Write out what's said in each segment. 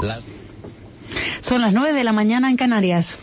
Son las 9 de la mañana en Canarias.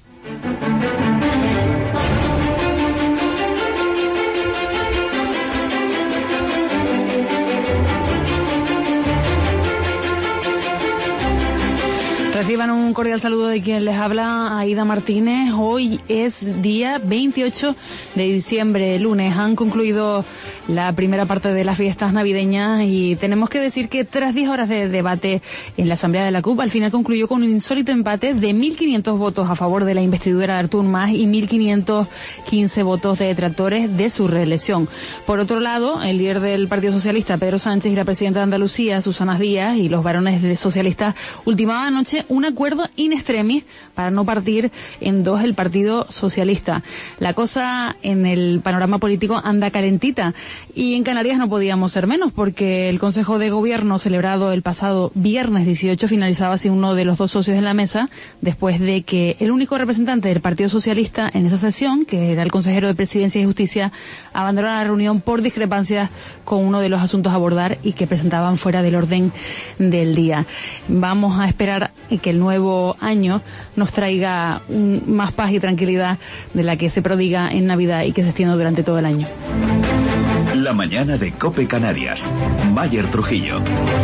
Reciban un cordial saludo de quien les habla, Aida Martínez. Hoy es día 28 de diciembre, lunes. Han concluido la primera parte de las fiestas navideñas y tenemos que decir que tras 10 horas de debate en la Asamblea de la CUP, al final concluyó con un insólito empate de 1.500 votos a favor de la investidura de Artur Mas y 1.515 votos de detractores de su reelección. Por otro lado, el líder del Partido Socialista, Pedro Sánchez, y la presidenta de Andalucía, Susana Díaz, y los varones de socialistas ultimaban anoche un acuerdo in extremis para no partir en dos el Partido Socialista. La cosa en el panorama político anda calentita y en Canarias no podíamos ser menos, porque el Consejo de Gobierno celebrado el pasado viernes 18 finalizaba sin uno de los dos socios en la mesa, después de que el único representante del Partido Socialista en esa sesión, que era el consejero de Presidencia y Justicia, abandonó la reunión por discrepancias con uno de los asuntos a abordar y que presentaban fuera del orden del día. Vamos a esperar que el nuevo año nos traiga más paz y tranquilidad de la que se prodiga en Navidad y que se extiende durante todo el año. La mañana de COPE Canarias. Mayer Trujillo.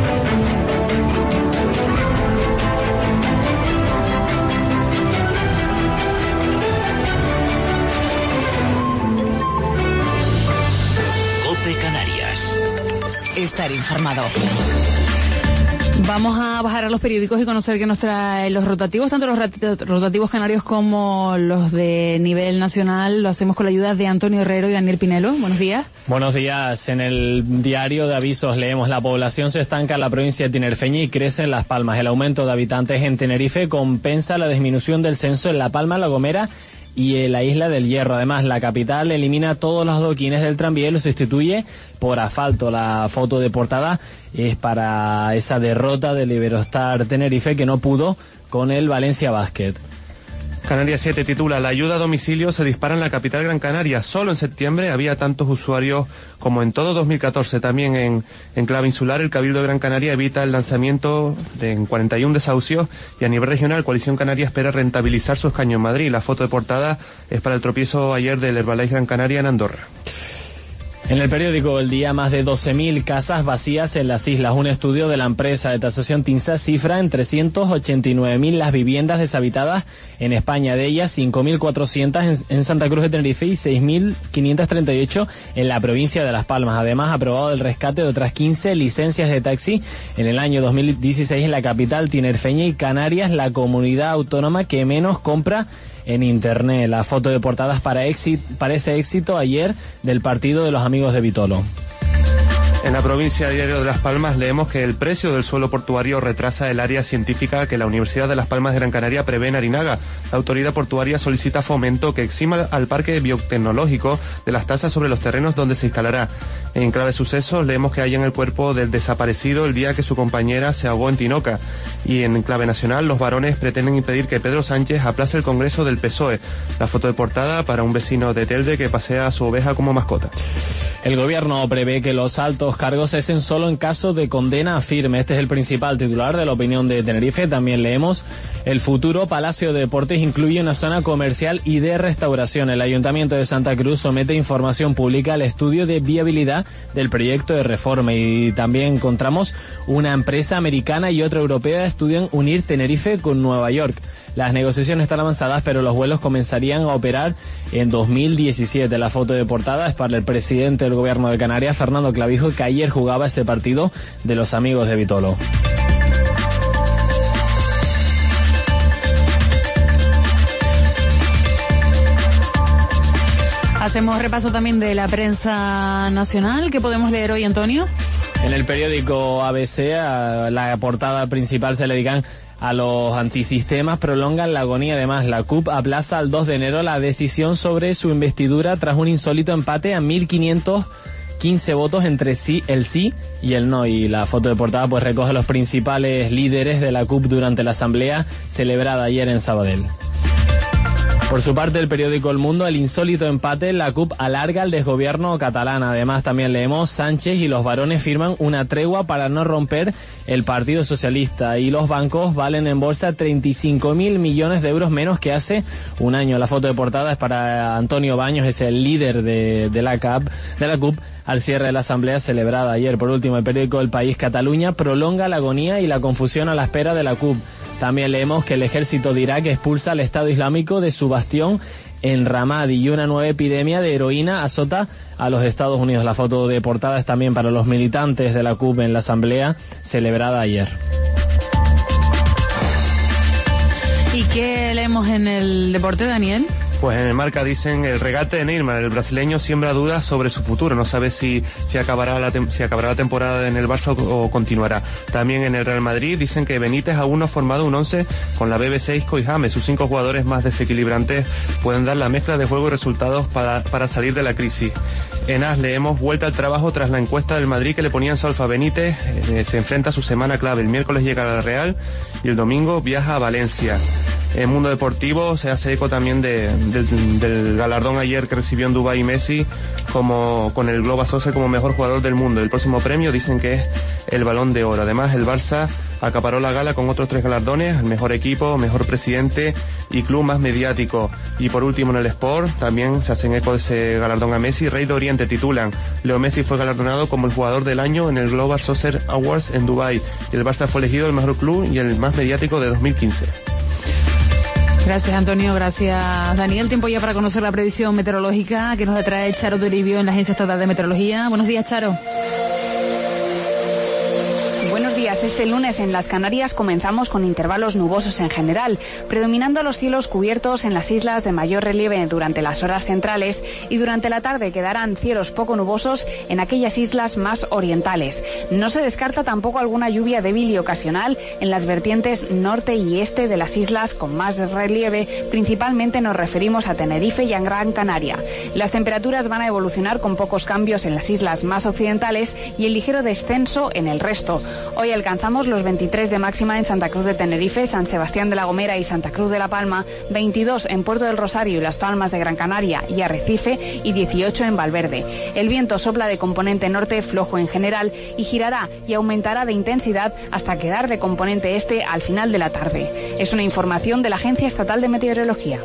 COPE Canarias. Estar informado. Vamos a bajar a los periódicos y conocer qué nos trae los rotativos, tanto los rotativos canarios como los de nivel nacional. Lo hacemos con la ayuda de Antonio Herrero y Daniel Pinelo. Buenos días. Buenos días. En el diario de avisos leemos: la población se estanca en la provincia de tinerfeña y crece en Las Palmas. El aumento de habitantes en Tenerife compensa la disminución del censo en La Palma, La Gomera y la Isla del Hierro. Además, la capital elimina todos los adoquines del tranvía y los sustituye por asfalto. La foto de portada es para esa derrota del Iberostar Tenerife, que no pudo con el Valencia Basket. Canarias 7 titula: la ayuda a domicilio se dispara en la capital Gran Canaria. Solo en septiembre había tantos usuarios como en todo 2014. También en clave insular, el Cabildo de Gran Canaria evita el lanzamiento en 41 desahucios, y a nivel regional, Coalición Canaria espera rentabilizar su escaño en Madrid. La foto de portada es para el tropiezo ayer del Herbalife Gran Canaria en Andorra. En el periódico El Día, más de 12.000 casas vacías en las islas. Un estudio de la empresa de tasación TINSA cifra en 389.000 las viviendas deshabitadas en España. De ellas, 5.400 en Santa Cruz de Tenerife y 6.538 en la provincia de Las Palmas. Además, ha aprobado el rescate de otras 15 licencias de taxi en el año 2016 en la capital tinerfeña y Canarias, la comunidad autónoma que menos compra en internet. La foto de portadas para ese éxito ayer del partido de los amigos de Vitolo. En la provincia de Diario de Las Palmas leemos que el precio del suelo portuario retrasa el área científica que la Universidad de Las Palmas de Gran Canaria prevé en Arinaga. La autoridad portuaria solicita Fomento que exima al parque biotecnológico de las tasas sobre los terrenos donde se instalará. En clave sucesos leemos que hallan el cuerpo del desaparecido el día que su compañera se ahogó en Tinoca. Y en clave nacional, los varones pretenden impedir que Pedro Sánchez aplace el Congreso del PSOE. La foto de portada para un vecino de Telde que pasea a su oveja como mascota. El gobierno prevé que los altos cargos cesen solo en caso de condena firme. Este es el principal titular de La Opinión de Tenerife. También leemos: el futuro Palacio de Deportes incluye una zona comercial y de restauración. El Ayuntamiento de Santa Cruz somete información pública al estudio de viabilidad del proyecto de reforma. Y también encontramos una empresa americana y otra europea estudian unir Tenerife con Nueva York. Las negociaciones están avanzadas, pero los vuelos comenzarían a operar en 2017. La foto de portada es para el presidente del gobierno de Canarias, Fernando Clavijo, que ayer jugaba ese partido de los amigos de Vitolo. Hacemos repaso también de la prensa nacional. ¿Qué podemos leer hoy, Antonio? En el periódico ABC, a la portada principal se le dedican a los antisistemas, prolongan la agonía. Además, la CUP aplaza al 2 de enero la decisión sobre su investidura tras un insólito empate a 1.515 votos entre el sí y el no. Y la foto de portada pues recoge los principales líderes de la CUP durante la asamblea celebrada ayer en Sabadell. Por su parte, el periódico El Mundo, el insólito empate en la CUP alarga el desgobierno catalán. Además, también leemos, Sánchez y los varones firman una tregua para no romper el Partido Socialista, y los bancos valen en bolsa 35.000 millones de euros menos que hace un año. La foto de portada es para Antonio Baños, es el líder de la CUP, al cierre de la asamblea celebrada ayer. Por último, el periódico El País, Cataluña prolonga la agonía y la confusión a la espera de la CUP. También leemos que el ejército de Irak expulsa al Estado Islámico de su bastión en Ramadi, y una nueva epidemia de heroína azota a los Estados Unidos. La foto de portada es también para los militantes de la CUP en la asamblea celebrada ayer. ¿Y qué leemos en el deporte, Daniel? Pues en el Marca dicen, el regate de Neymar, el brasileño siembra dudas sobre su futuro, no sabe si acabará la temporada en el Barça o continuará. También en el Real Madrid dicen que Benítez aún no ha formado un 11 con la BBC Isco y James. Sus 5 jugadores más desequilibrantes pueden dar la mezcla de juego y resultados para salir de la crisis. En AS leemos, vuelta al trabajo tras la encuesta del Madrid que le ponían solfa a Benítez. Se enfrenta a su semana clave. El miércoles llega a la Real y el domingo viaja a Valencia. En Mundo Deportivo se hace eco también del galardón ayer que recibió en Dubái Messi con el Global Soccer como mejor jugador del mundo. El próximo premio dicen que es el Balón de Oro. Además, el Barça acaparó la gala con otros 3 galardones, el mejor equipo, mejor presidente y club más mediático. Y por último, en el Sport también se hacen eco de ese galardón a Messi. Rey de Oriente titulan, Leo Messi fue galardonado como el jugador del año en el Global Soccer Awards en Dubái, y el Barça fue elegido el mejor club y el más mediático de 2015. Gracias, Antonio. Gracias, Daniel. Tiempo ya para conocer la previsión meteorológica que nos trae Charo Toribio en la Agencia Estatal de Meteorología. Buenos días, Charo. Buenos días. Este lunes en las Canarias comenzamos con intervalos nubosos en general, predominando los cielos cubiertos en las islas de mayor relieve durante las horas centrales, y durante la tarde quedarán cielos poco nubosos en aquellas islas más orientales. No se descarta tampoco alguna lluvia débil y ocasional en las vertientes norte y este de las islas con más relieve. Principalmente nos referimos a Tenerife y a Gran Canaria. Las temperaturas van a evolucionar con pocos cambios en las islas más occidentales y el ligero descenso en el resto. Hoy alcanzamos los 23 de máxima en Santa Cruz de Tenerife, San Sebastián de la Gomera y Santa Cruz de la Palma, 22 en Puerto del Rosario y Las Palmas de Gran Canaria y Arrecife, y 18 en Valverde. El viento sopla de componente norte flojo en general y girará y aumentará de intensidad hasta quedar de componente este al final de la tarde. Es una información de la Agencia Estatal de Meteorología.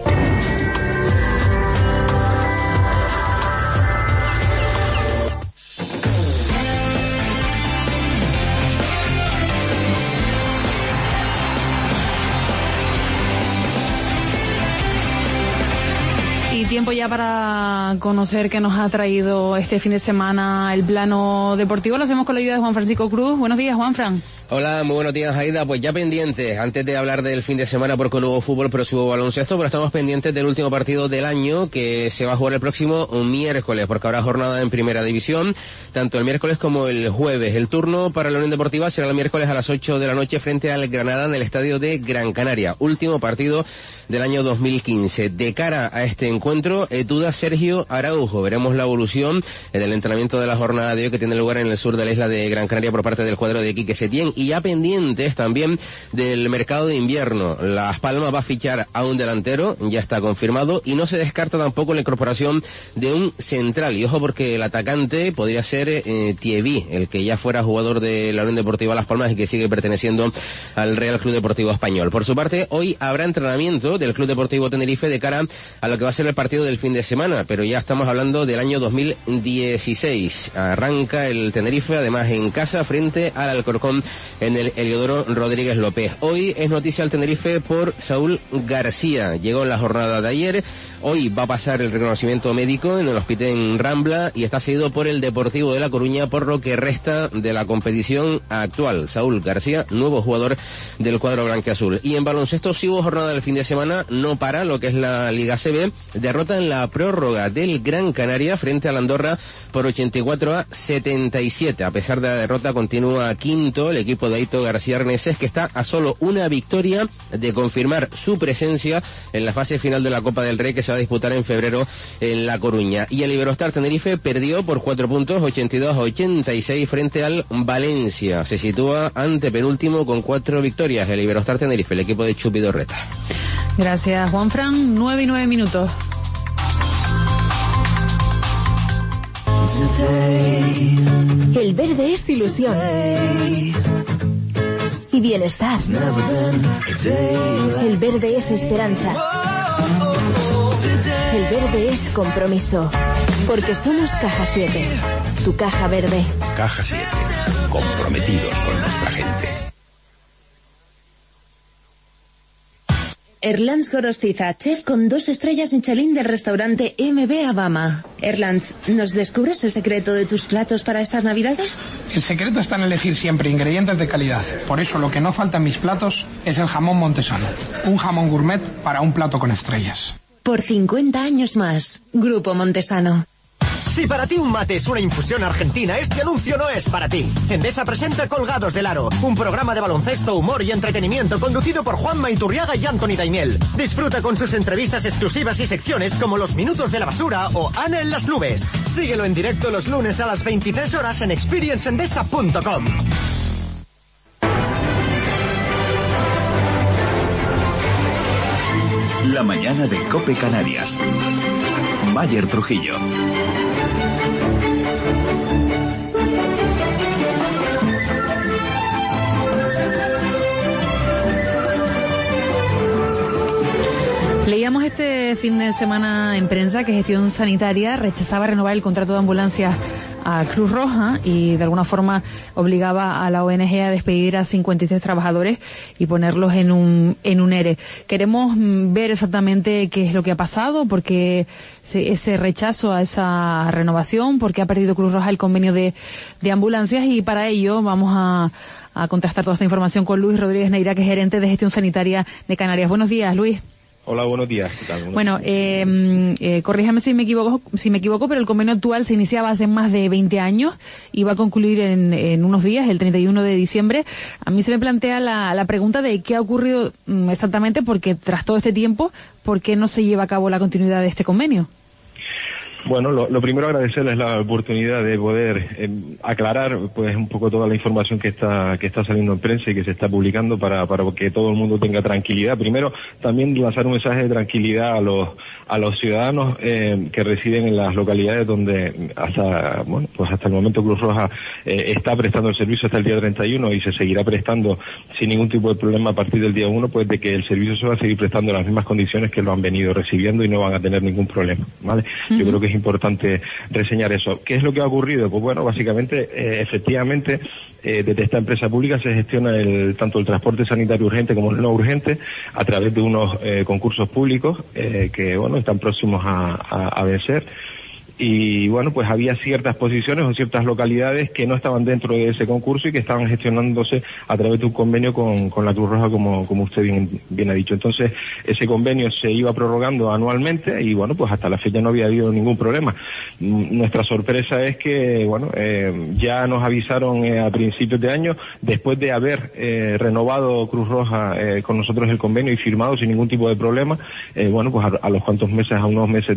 Tiempo ya para conocer qué nos ha traído este fin de semana el plano deportivo. Lo hacemos con la ayuda de Juan Francisco Cruz. Buenos días, Juanfran. Hola, muy buenos días, Aida. Pues ya pendientes, antes de hablar del fin de semana, porque no hubo fútbol, pero sí hubo baloncesto, pero estamos pendientes del último partido del año que se va a jugar el próximo miércoles, porque habrá jornada en Primera División, tanto el miércoles como el jueves. El turno para la Unión Deportiva será el miércoles a las 8 de la noche frente al Granada en el estadio de Gran Canaria. Último partido del año 2015. De cara a este encuentro, duda Sergio Araujo. Veremos la evolución del entrenamiento de la jornada de hoy que tiene lugar en el sur de la isla de Gran Canaria por parte del cuadro de Quique Setién. Y ya pendientes también del mercado de invierno. Las Palmas va a fichar a un delantero, ya está confirmado, y no se descarta tampoco la incorporación de un central. Y ojo, porque el atacante podría ser Thierry, el que ya fuera jugador de la Unión Deportiva Las Palmas y que sigue perteneciendo al Real Club Deportivo Español. Por su parte, hoy habrá entrenamiento del Club Deportivo Tenerife de cara a lo que va a ser el partido del fin de semana, pero ya estamos hablando del año 2016. Arranca el Tenerife, además en casa, frente al Alcorcón en el Heliodoro Rodríguez López. Hoy es noticia el Tenerife por Saúl García. Llegó en la jornada de ayer. Hoy va a pasar el reconocimiento médico en el Hospital Rambla y está seguido por el Deportivo de La Coruña por lo que resta de la competición actual. Saúl García, nuevo jugador del cuadro blanquiazul. Y en baloncesto sí hubo jornada del fin de semana, no para lo que es la Liga CB. Derrota en la prórroga del Gran Canaria frente al Andorra por 84-77. A pesar de la derrota, continúa quinto el equipo de Aito García Arneses, que está a solo una victoria de confirmar su presencia en la fase final de la Copa del Rey que se va a disputar en febrero en La Coruña. Y el Iberostar Tenerife perdió por 4 puntos, 82-86 frente al Valencia. Se sitúa ante penúltimo con 4 victorias el Iberostar Tenerife, el equipo de Chupi Dorreta. Gracias, Juanfran. 9:09. El verde es ilusión y bienestar. El verde es esperanza. El verde es compromiso. Porque somos Caja 7, tu caja verde. Caja 7, comprometidos con nuestra gente. Erlands Gorostiza, chef con 2 estrellas Michelin del restaurante MB Abama. Erlands, ¿nos descubres el secreto de tus platos para estas Navidades? El secreto está en elegir siempre ingredientes de calidad. Por eso lo que no falta en mis platos es el jamón montesano. Un jamón gourmet para un plato con estrellas. Por 50 años más, Grupo Montesano. Si para ti un mate es una infusión argentina, este anuncio no es para ti. Endesa presenta Colgados del Aro, un programa de baloncesto, humor y entretenimiento conducido por Juanma Iturriaga y Anthony Daimiel. Disfruta con sus entrevistas exclusivas y secciones como Los Minutos de la Basura o Ana en las Nubes. Síguelo en directo los lunes a las 23 horas en experiencendesa.com. La mañana de COPE Canarias. Mayer Trujillo. Leíamos este fin de semana en prensa que Gestión Sanitaria rechazaba renovar el contrato de ambulancias a Cruz Roja y de alguna forma obligaba a la ONG a despedir a 53 trabajadores y ponerlos en un ERE. Queremos ver exactamente qué es lo que ha pasado, por qué ese rechazo a esa renovación, por qué ha perdido Cruz Roja el convenio de ambulancias, y para ello vamos a contrastar toda esta información con Luis Rodríguez Neira, que es gerente de Gestión Sanitaria de Canarias. Buenos días, Luis. Hola, buenos días. ¿Qué tal? Bueno, corríjame si me equivoco, pero el convenio actual se iniciaba hace más de 20 años y va a concluir en unos días, el 31 de diciembre. A mí se me plantea la pregunta de qué ha ocurrido exactamente, porque tras todo este tiempo, ¿por qué no se lleva a cabo la continuidad de este convenio? Bueno, lo primero agradecerles la oportunidad de poder aclarar pues un poco toda la información que está saliendo en prensa y que se está publicando para que todo el mundo tenga tranquilidad. Primero, también lanzar un mensaje de tranquilidad a los ciudadanos que residen en las localidades donde hasta el momento Cruz Roja está prestando el servicio hasta el día 31 y se seguirá prestando sin ningún tipo de problema a partir del día 1, pues de que el servicio se va a seguir prestando en las mismas condiciones que lo han venido recibiendo y no van a tener ningún problema, ¿vale? Yo creo que es importante reseñar eso. ¿Qué es lo que ha ocurrido? Pues bueno, básicamente, efectivamente, desde esta empresa pública se gestiona tanto el transporte sanitario urgente como el no urgente a través de unos concursos públicos que, bueno, están próximos a vencer. Y bueno, pues había ciertas posiciones o ciertas localidades que no estaban dentro de ese concurso y que estaban gestionándose a través de un convenio con la Cruz Roja, como usted bien ha dicho. Entonces, ese convenio se iba prorrogando anualmente y bueno, pues hasta la fecha no había habido ningún problema. Nuestra sorpresa es que, bueno, ya nos avisaron a principios de año, después de haber renovado Cruz Roja con nosotros el convenio y firmado sin ningún tipo de problema, bueno, pues a los cuantos meses, a unos meses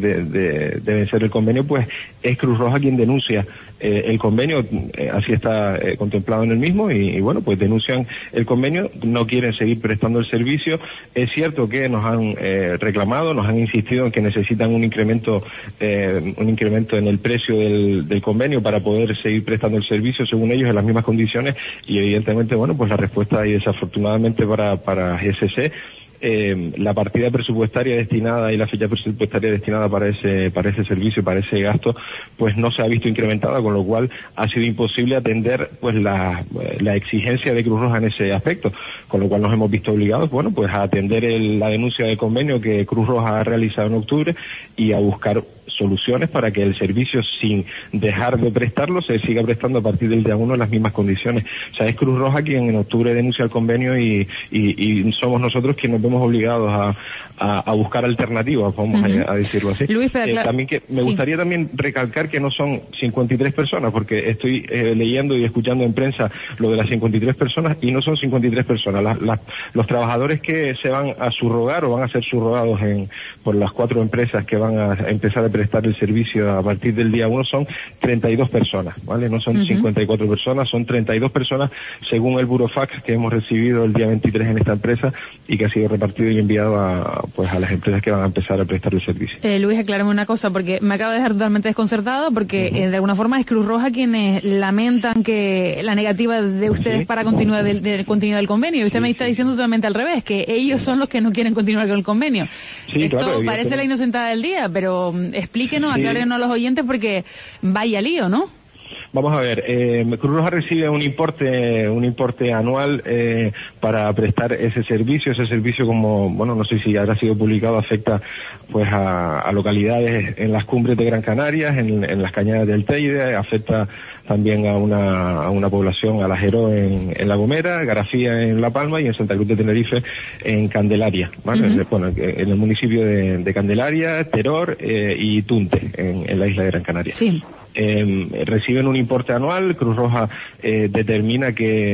de vencer el convenio, pues es Cruz Roja quien denuncia el convenio, así está contemplado en el mismo, y bueno, pues denuncian el convenio, no quieren seguir prestando el servicio. Es cierto que nos han reclamado, nos han insistido en que necesitan un incremento en el precio del convenio para poder seguir prestando el servicio, según ellos, en las mismas condiciones, y evidentemente, bueno, pues la respuesta, y desafortunadamente para GSC, la partida presupuestaria destinada y la fecha presupuestaria destinada para ese servicio, para ese gasto, pues no se ha visto incrementada, con lo cual ha sido imposible atender pues la exigencia de Cruz Roja en ese aspecto, con lo cual nos hemos visto obligados, bueno, pues a atender la denuncia de convenio que Cruz Roja ha realizado en octubre y a buscar soluciones para que el servicio, sin dejar de prestarlo, se siga prestando a partir del día 1 en las mismas condiciones. O sea, es Cruz Roja quien en octubre denuncia el convenio y somos nosotros quienes nos vemos obligados a buscar alternativas, vamos a decirlo así. Luis, también me gustaría también recalcar que no son 53 personas, porque estoy leyendo y escuchando en prensa lo de las 53 personas y no son 53 personas. Los trabajadores que se van a subrogar o van a ser subrogados por las 4 empresas que van a empezar a prestar prestar el servicio a partir del día 1 son 32 personas, ¿vale? No son 54 personas, son 32 personas según el Burofax que hemos recibido el día 23 en esta empresa y que ha sido repartido y enviado a las empresas que van a empezar a prestar el servicio. Luis, aclárame una cosa, porque me acaba de dejar totalmente desconcertado, porque de alguna forma es Cruz Roja quienes lamentan que la negativa de ustedes para continuar del convenio, y usted me está diciendo totalmente al revés, que ellos son los que no quieren continuar con el convenio. Esto claro, parece la inocentada del día, pero explíquenos, aclárenos a los oyentes, porque vaya lío, ¿no? Vamos a ver, Cruz Roja recibe un importe anual para prestar ese servicio como, bueno, no sé si habrá sido publicado, afecta pues a localidades en las cumbres de Gran Canaria, en las cañadas del Teide, afecta también a una población, a la Jeró en La Gomera, Garafía en La Palma y en Santa Cruz de Tenerife en Candelaria, ¿vale? Bueno, en el municipio de Candelaria, Teror y Tunte en la isla de Gran Canaria. Sí. Reciben un importe anual. Cruz Roja determina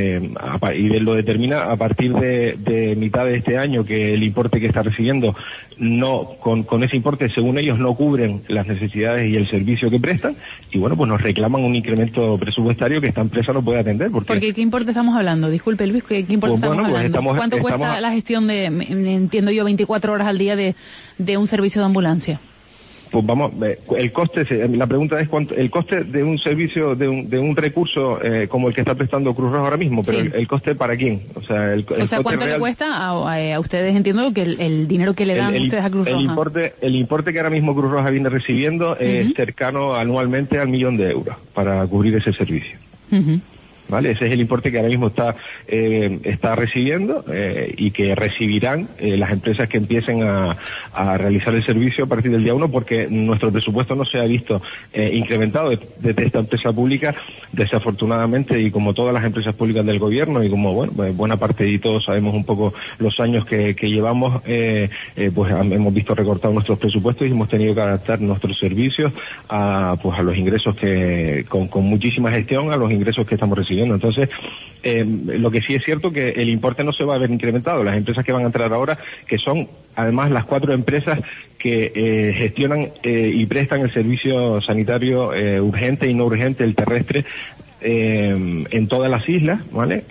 lo determina a partir de mitad de este año, que el importe que está recibiendo con ese importe, según ellos, no cubren las necesidades y el servicio que prestan, y bueno, pues nos reclaman un incremento presupuestario que esta empresa no puede atender. Porque ¿qué importe estamos hablando? Disculpe, Luis, ¿qué importe estamos hablando? ¿Cuánto cuesta la gestión de, entiendo yo, 24 horas al día de un servicio de ambulancia? Pues vamos, el coste, la pregunta es cuánto, el coste de un servicio, de un recurso como el que está prestando Cruz Roja ahora mismo, pero el coste ¿para quién? O sea, ¿cuánto le cuesta a ustedes? Entiendo que el dinero que le dan ustedes a Cruz Roja. El importe que ahora mismo Cruz Roja viene recibiendo es cercano anualmente al 1.000.000 de euros para cubrir ese servicio. ¿Vale? Ese es el importe que ahora mismo está recibiendo y que recibirán las empresas que empiecen a realizar el servicio a partir del día 1, porque nuestro presupuesto no se ha visto incrementado desde esta empresa pública, desafortunadamente, y como todas las empresas públicas del gobierno y como buena parte y todos sabemos un poco los años que llevamos, pues hemos visto recortados nuestros presupuestos y hemos tenido que adaptar nuestros servicios a los ingresos que con muchísima gestión a los ingresos que estamos recibiendo. Entonces, lo que sí es cierto que el importe no se va a ver incrementado. Las empresas que van a entrar ahora, que son además las 4 empresas que gestionan y prestan el servicio sanitario urgente y no urgente, el terrestre, en todas las islas, ¿vale?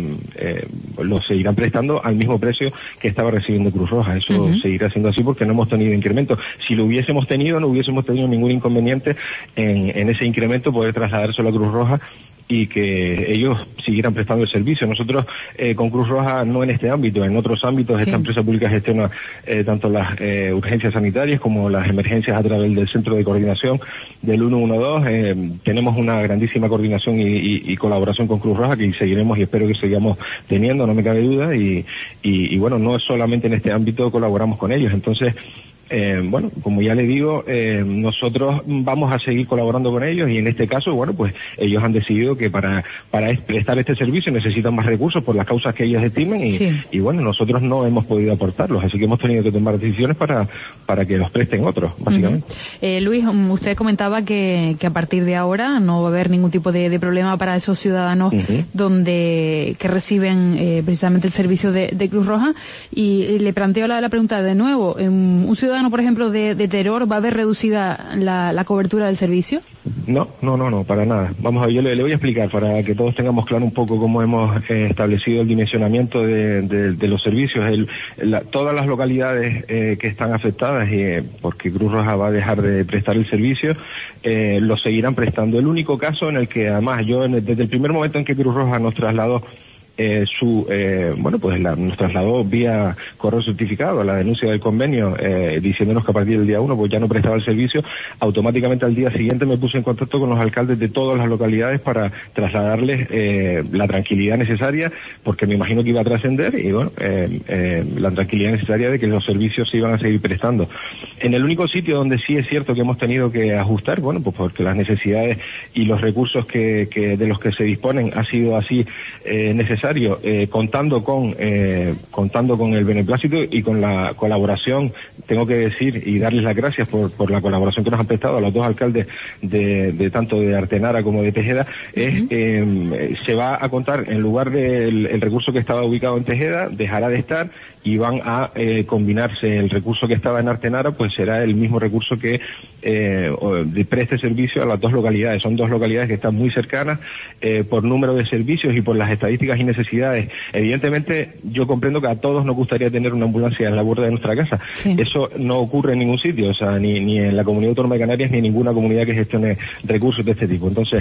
Lo seguirán prestando al mismo precio que estaba recibiendo Cruz Roja. Eso seguirá siendo así porque no hemos tenido incremento. Si lo hubiésemos tenido, no hubiésemos tenido ningún inconveniente en ese incremento, poder trasladárselo a Cruz Roja y que ellos siguieran prestando el servicio. Nosotros con Cruz Roja, no en este ámbito, en otros ámbitos, esta empresa pública gestiona tanto las urgencias sanitarias como las emergencias a través del centro de coordinación del 112. Tenemos una grandísima coordinación y colaboración con Cruz Roja que seguiremos y espero que sigamos teniendo, no me cabe duda, y bueno, no es solamente en este ámbito, colaboramos con ellos. Entonces, bueno, como ya le digo, nosotros vamos a seguir colaborando con ellos y en este caso, bueno, pues ellos han decidido que para prestar este servicio necesitan más recursos por las causas que ellos estimen y bueno, nosotros no hemos podido aportarlos, así que hemos tenido que tomar decisiones para que los presten otros, básicamente. Luis, usted comentaba que a partir de ahora no va a haber ningún tipo de problema para esos ciudadanos que reciben precisamente el servicio de Cruz Roja, y le planteo la pregunta de nuevo. ¿Un ciudadano, por ejemplo, de Teror, va a ver reducida la cobertura del servicio? No, para nada. Vamos a ver, yo le voy a explicar para que todos tengamos claro un poco cómo hemos establecido el dimensionamiento de los servicios. Todas las localidades que están afectadas, porque Cruz Roja va a dejar de prestar el servicio, lo seguirán prestando. El único caso en el que, además, desde el primer momento en que Cruz Roja nos trasladó nos trasladó vía correo certificado a la denuncia del convenio, diciéndonos que a partir del día 1 pues ya no prestaba el servicio. Automáticamente al día siguiente me puse en contacto con los alcaldes de todas las localidades para trasladarles la tranquilidad necesaria, porque me imagino que iba a trascender, y bueno, la tranquilidad necesaria de que los servicios se iban a seguir prestando. En el único sitio donde sí es cierto que hemos tenido que ajustar, bueno, pues porque las necesidades y los recursos de los que se disponen ha sido así necesario, necesario, contando con el beneplácito y con la colaboración, tengo que decir y darles las gracias por la colaboración que nos han prestado a los dos alcaldes de tanto de Artenara como de Tejeda. Se va a contar, en lugar del recurso que estaba ubicado en Tejeda, dejará de estar y van a combinarse. El recurso que estaba en Artenara pues será el mismo recurso que preste servicio a las dos localidades. Son dos localidades que están muy cercanas por número de servicios y por las estadísticas y necesidades. Evidentemente yo comprendo que a todos nos gustaría tener una ambulancia en la puerta de nuestra casa. Sí. Eso no ocurre en ningún sitio, o sea, ni en la Comunidad Autónoma de Canarias ni en ninguna comunidad que gestione recursos de este tipo. Entonces,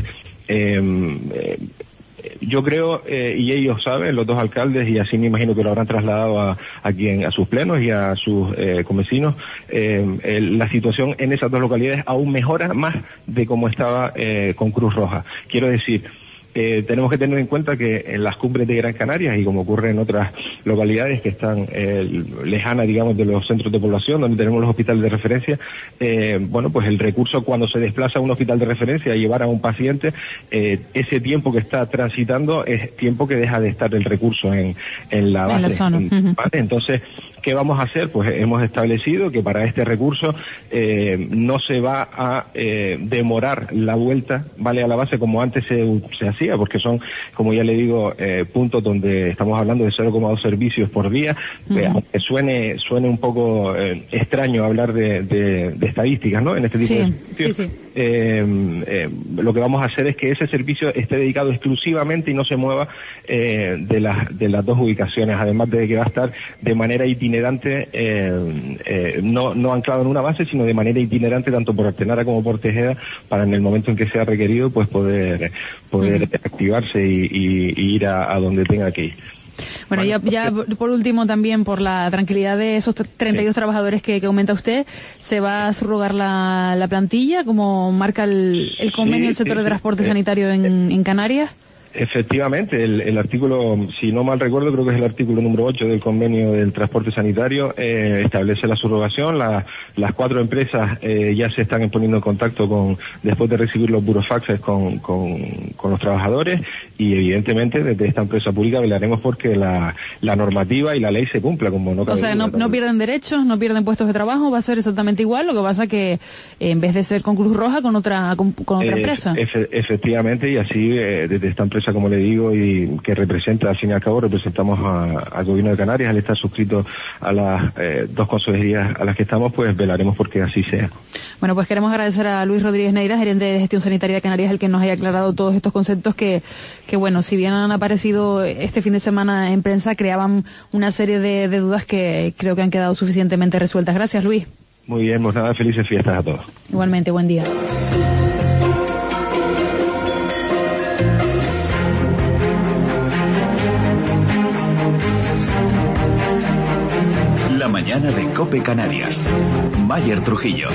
yo creo, y ellos saben, los dos alcaldes, y así me imagino que lo habrán trasladado a sus plenos y a sus convecinos, la situación en esas dos localidades aún mejora más de como estaba con Cruz Roja. Quiero decir, tenemos que tener en cuenta que en las cumbres de Gran Canaria, y como ocurre en otras localidades que están lejanas, digamos, de los centros de población, donde tenemos los hospitales de referencia, bueno, pues el recurso cuando se desplaza a un hospital de referencia a llevar a un paciente, ese tiempo que está transitando es tiempo que deja de estar el recurso en la base. En la zona. ¿Vale? Entonces, ¿qué vamos a hacer? Pues hemos establecido que para este recurso no se va a demorar la vuelta, ¿vale?, a la base como antes se hacía, porque son, como ya le digo, puntos donde estamos hablando de 0,2 servicios por día. Aunque suene un poco extraño hablar de estadísticas, ¿no?, en este tipo de servicios. Sí. Lo que vamos a hacer es que ese servicio esté dedicado exclusivamente y no se mueva de las dos ubicaciones, además de que va a estar de manera itinerante, no anclado en una base, sino de manera itinerante tanto por Artenara como por Tejeda, para en el momento en que sea requerido pues poder activarse y ir a donde tenga que ir. Bueno, ya por último, también por la tranquilidad de esos 32 trabajadores que comenta usted, ¿se va a subrogar la plantilla como marca el convenio del sector de transporte sanitario en Canarias? Efectivamente, el artículo, si no mal recuerdo, creo que es el artículo número 8 del convenio del transporte sanitario, establece la subrogación. Las 4 empresas ya se están poniendo en contacto después de recibir los burofaxes con los trabajadores, y evidentemente desde esta empresa pública velaremos porque la normativa y la ley se cumpla, como no cabe. O sea, no pierden derechos, no pierden puestos de trabajo, va a ser exactamente igual. Lo que pasa que en vez de ser con Cruz Roja, con otra empresa. Efectivamente, y así desde esta empresa, como le digo, y que representa, al fin y al cabo, representamos al Gobierno de Canarias, al estar suscrito a las 2 consejerías a las que estamos, pues velaremos porque así sea. Bueno, pues queremos agradecer a Luis Rodríguez Neira, gerente de Gestión Sanitaria de Canarias, el que nos haya aclarado todos estos conceptos que bueno, si bien han aparecido este fin de semana en prensa, creaban una serie de dudas que creo que han quedado suficientemente resueltas. Gracias, Luis. Muy bien, pues nada, felices fiestas a todos. Igualmente, buen día. La mañana de COPE Canarias. Mayer Trujillo.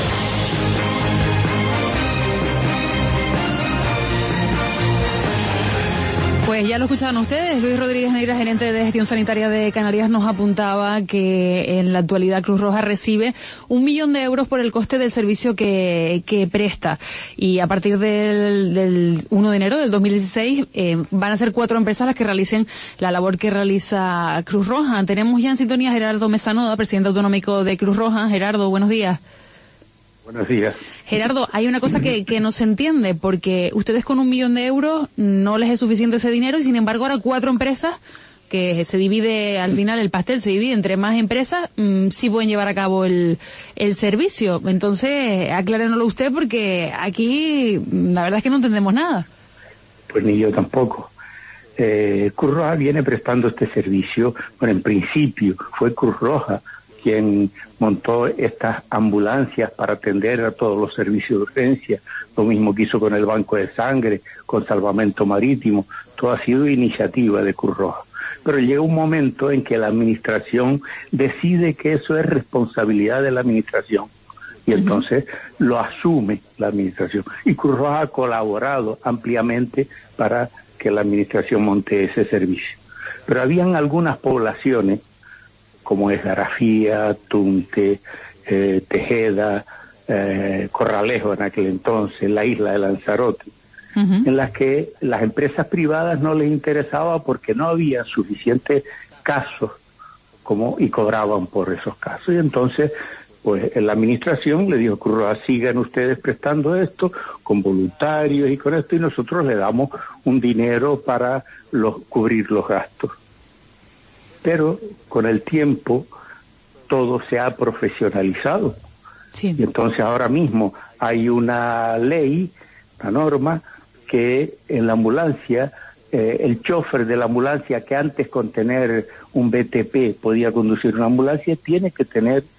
Pues ya lo escuchaban ustedes, Luis Rodríguez Neira, gerente de Gestión Sanitaria de Canarias, nos apuntaba que en la actualidad Cruz Roja recibe 1 millón de euros por el coste del servicio que presta, y a partir del 1 de enero del 2016 van a ser 4 empresas las que realicen la labor que realiza Cruz Roja. Tenemos ya en sintonía a Gerardo Mesanoda, presidente autonómico de Cruz Roja. Gerardo, buenos días. Buenos días. Gerardo, hay una cosa que no se entiende, porque ustedes con 1 millón de euros no les es suficiente ese dinero, y sin embargo ahora 4 empresas, que se divide al final, el pastel se divide entre más empresas, sí pueden llevar a cabo el servicio. Entonces, aclárenoslo usted, porque aquí la verdad es que no entendemos nada. Pues ni yo tampoco. Cruz Roja viene prestando este servicio, bueno, en principio fue Cruz Roja quien montó estas ambulancias para atender a todos los servicios de urgencia, lo mismo que hizo con el Banco de Sangre, con Salvamento Marítimo. Todo ha sido iniciativa de Cruz Roja. Pero llega un momento en que la administración decide que eso es responsabilidad de la administración, y entonces lo asume la administración. Y Cruz Roja ha colaborado ampliamente para que la administración monte ese servicio. Pero habían algunas poblaciones, como es Garafía, Tunte, Tejeda, Corralejo en aquel entonces, la isla de Lanzarote, en las que las empresas privadas no les interesaba porque no había suficientes casos y cobraban por esos casos. Y entonces, pues la administración le dijo, Cruz Roja, sigan ustedes prestando esto con voluntarios y con esto, y nosotros le damos un dinero para cubrir los gastos. Pero con el tiempo todo se ha profesionalizado. Sí. Y entonces ahora mismo hay una ley, una norma, que en la ambulancia, el chofer de la ambulancia, que antes con tener un BTP podía conducir una ambulancia, tiene que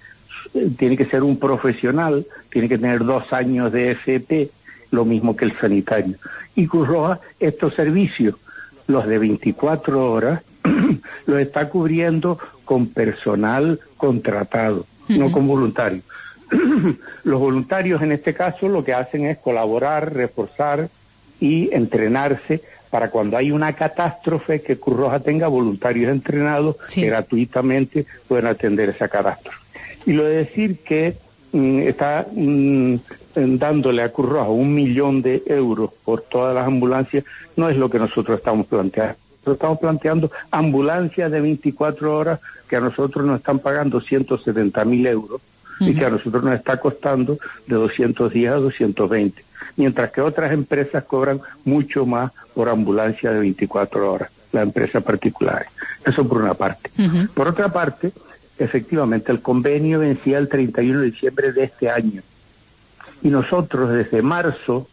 ser un profesional, tiene que tener 2 años de FP, lo mismo que el sanitario. Y Cruz Roja, estos servicios, los de 24 horas, los está cubriendo con personal contratado, no con voluntarios. Los voluntarios en este caso lo que hacen es colaborar, reforzar y entrenarse para cuando hay una catástrofe, que Cruz Roja tenga voluntarios entrenados que gratuitamente pueden atender esa catástrofe. Y lo de decir que está dándole a Cruz Roja 1 millón de euros por todas las ambulancias, no es lo que nosotros estamos planteando. Nosotros estamos planteando ambulancias de 24 horas que a nosotros nos están pagando 170.000 euros y que a nosotros nos está costando de 210 a 220, mientras que otras empresas cobran mucho más por ambulancia de 24 horas, las empresas particulares. Eso por una parte. Por otra parte, efectivamente, el convenio vencía el 31 de diciembre de este año. Y nosotros desde marzo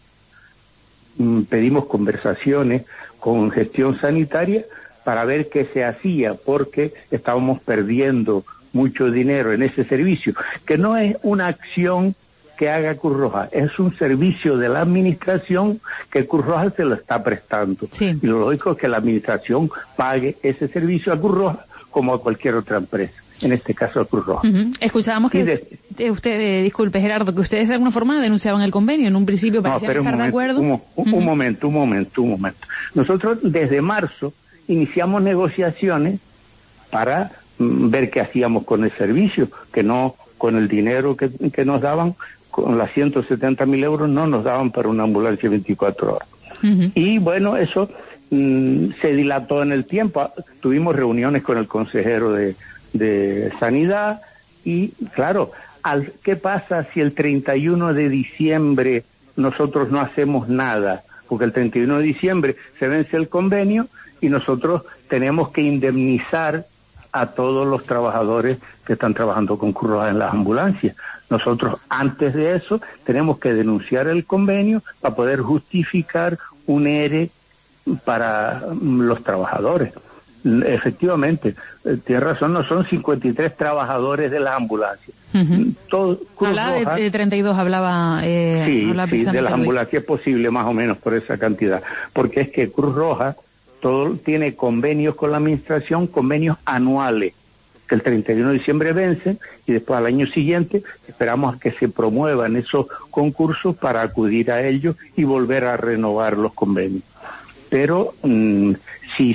pedimos conversaciones con gestión sanitaria para ver qué se hacía, porque estábamos perdiendo mucho dinero en ese servicio, que no es una acción que haga Cruz Roja, es un servicio de la administración que Cruz Roja se lo está prestando. Sí. Y lo lógico es que la administración pague ese servicio a Cruz Roja como a cualquier otra empresa, en este caso a Cruz Roja. Escuchábamos que usted, disculpe Gerardo, que ustedes de alguna forma denunciaban el convenio, en un principio parecían estar de acuerdo. Un momento. Nosotros desde marzo iniciamos negociaciones para ver qué hacíamos con el servicio, que no con el dinero que nos daban, con las 170.000 euros no nos daban para una ambulancia 24 horas. Y bueno, eso se dilató en el tiempo. Tuvimos reuniones con el consejero de Sanidad y claro, ¿qué pasa si el 31 de diciembre nosotros no hacemos nada? Porque el 31 de diciembre se vence el convenio y nosotros tenemos que indemnizar a todos los trabajadores que están trabajando con Cruz Roja en las ambulancias. Nosotros antes de eso tenemos que denunciar el convenio para poder justificar un ERE para los trabajadores. Efectivamente, tiene razón, no son 53 trabajadores de las ambulancias. Todo, hablaba de 32, hablaba sí, de las ambulancias es posible más o menos por esa cantidad, porque es que Cruz Roja todo tiene convenios con la administración, convenios anuales, que el 31 de diciembre vencen y después al año siguiente esperamos a que se promuevan esos concursos para acudir a ellos y volver a renovar los convenios. Pero si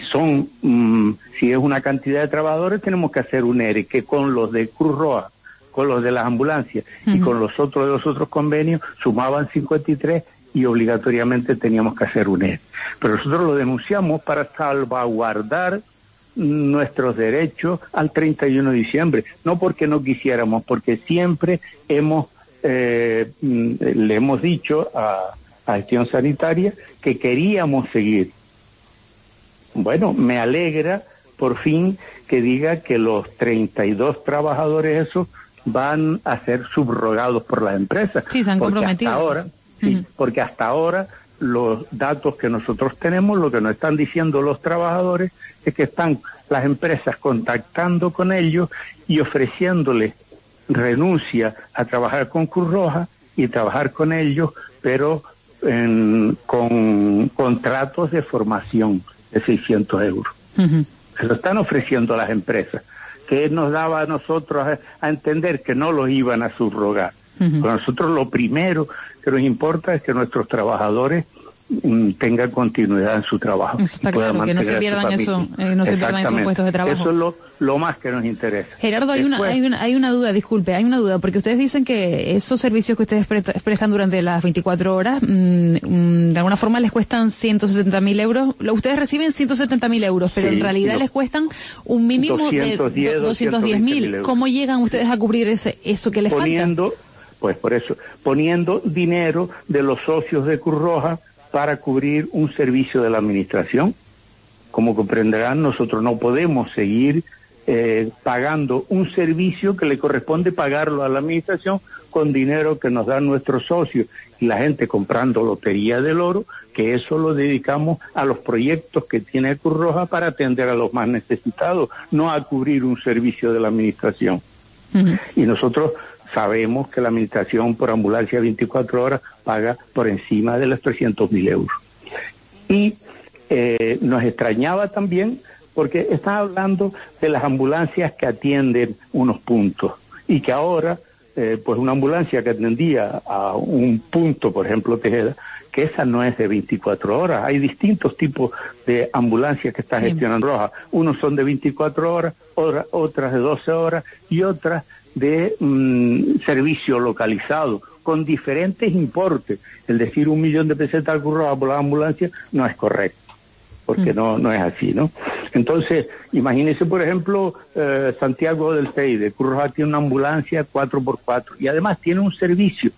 es una cantidad de trabajadores, tenemos que hacer un ERE, que con los de Cruz Roja, con los de las ambulancias y con los otros convenios sumaban 53 y obligatoriamente teníamos que hacer un ERE. Pero nosotros lo denunciamos para salvaguardar nuestros derechos al 31 de diciembre, no porque no quisiéramos, porque siempre le hemos dicho a gestión sanitaria que queríamos seguir. Bueno, me alegra por fin que diga que los 32 trabajadores esos van a ser subrogados por las empresas. Sí, se han comprometido. Porque hasta ahora los datos que nosotros tenemos, lo que nos están diciendo los trabajadores, es que están las empresas contactando con ellos y ofreciéndoles renuncia a trabajar con Cruz Roja y trabajar con ellos, pero con contratos de formación de 600 euros. Se lo están ofreciendo a las empresas, que nos daba a nosotros a entender que no los iban a subrogar. Pero nosotros lo primero que nos importa es que nuestros trabajadores tenga continuidad en su trabajo. Eso está claro, que no se pierdan esos puestos de trabajo. Eso es lo más que nos interesa. Gerardo, hay una duda, disculpe, porque ustedes dicen que esos servicios que ustedes prestan durante las 24 horas, de alguna forma les cuestan 170.000 euros. Ustedes reciben 170.000 euros, pero en realidad les cuestan un mínimo de 210.000. ¿Cómo llegan ustedes a cubrir eso que les falta? Pues por eso, poniendo dinero de los socios de Cruz Roja para cubrir un servicio de la administración. Como comprenderán, nosotros no podemos seguir pagando un servicio que le corresponde pagarlo a la administración con dinero que nos dan nuestros socios y la gente comprando lotería del oro, que eso lo dedicamos a los proyectos que tiene Cruz Roja para atender a los más necesitados, no a cubrir un servicio de la administración. Y nosotros sabemos que la administración por ambulancia 24 horas paga por encima de los 300.000 euros. Y nos extrañaba también porque estaba hablando de las ambulancias que atienden unos puntos y que ahora, pues una ambulancia que atendía a un punto, por ejemplo Tejeda, que esa no es de 24 horas. Hay distintos tipos de ambulancias que está gestionando Roja. Unos son de 24 horas, otras de 12 horas y otras de servicio localizado, con diferentes importes. El decir 1 millón de pesetas al Cruz Roja por la ambulancia no es correcto, porque no es así, ¿no? Entonces, imagínese, por ejemplo, Santiago del Teide. Cruz Roja tiene una ambulancia 4x4 y además tiene un servicio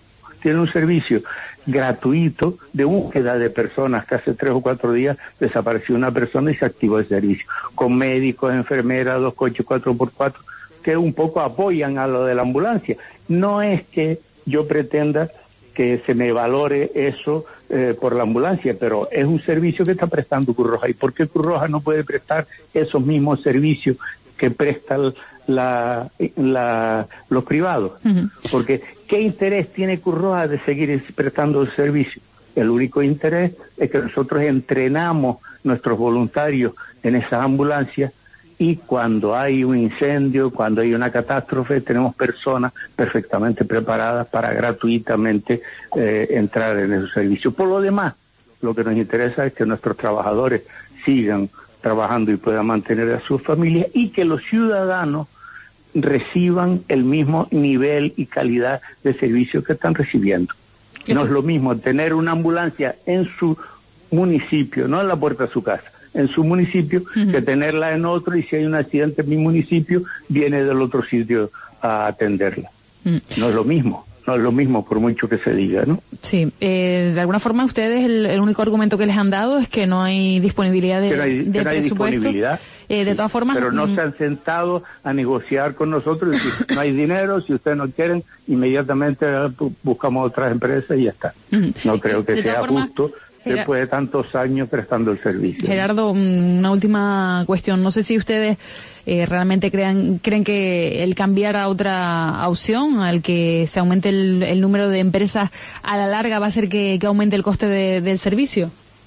gratuito de búsqueda de personas, que hace 3 o 4 días desapareció una persona y se activó el servicio, con médicos, enfermeras, 2 coches 4x4, que un poco apoyan a lo de la ambulancia. No es que yo pretenda que se me valore eso por la ambulancia, pero es un servicio que está prestando Cruz Roja. ¿Y por qué Cruz Roja no puede prestar esos mismos servicios que prestan los privados? Porque ¿qué interés tiene Cruz Roja de seguir prestando el servicio? El único interés es que nosotros entrenamos nuestros voluntarios en esas ambulancias y cuando hay un incendio, cuando hay una catástrofe, tenemos personas perfectamente preparadas para gratuitamente entrar en esos servicios. Por lo demás, lo que nos interesa es que nuestros trabajadores sigan trabajando y puedan mantener a sus familias y que los ciudadanos reciban el mismo nivel y calidad de servicio que están recibiendo. No es lo mismo tener una ambulancia en su municipio, no en la puerta de su casa, en su municipio, que tenerla en otro, y si hay un accidente en mi municipio, viene del otro sitio a atenderla. No es lo mismo por mucho que se diga, ¿no? Sí, de alguna forma ustedes el único argumento que les han dado es que no hay disponibilidad de presupuesto. Disponibilidad, de todas formas, pero no se han sentado a negociar con nosotros y decir, no hay dinero, si ustedes no quieren, inmediatamente buscamos otras empresas y ya está. No creo que sea justo después de tantos años prestando el servicio. Gerardo, una última cuestión. No sé si ustedes realmente creen que el cambiar a otra opción, al que se aumente el número de empresas, a la larga va a hacer que aumente el coste del servicio.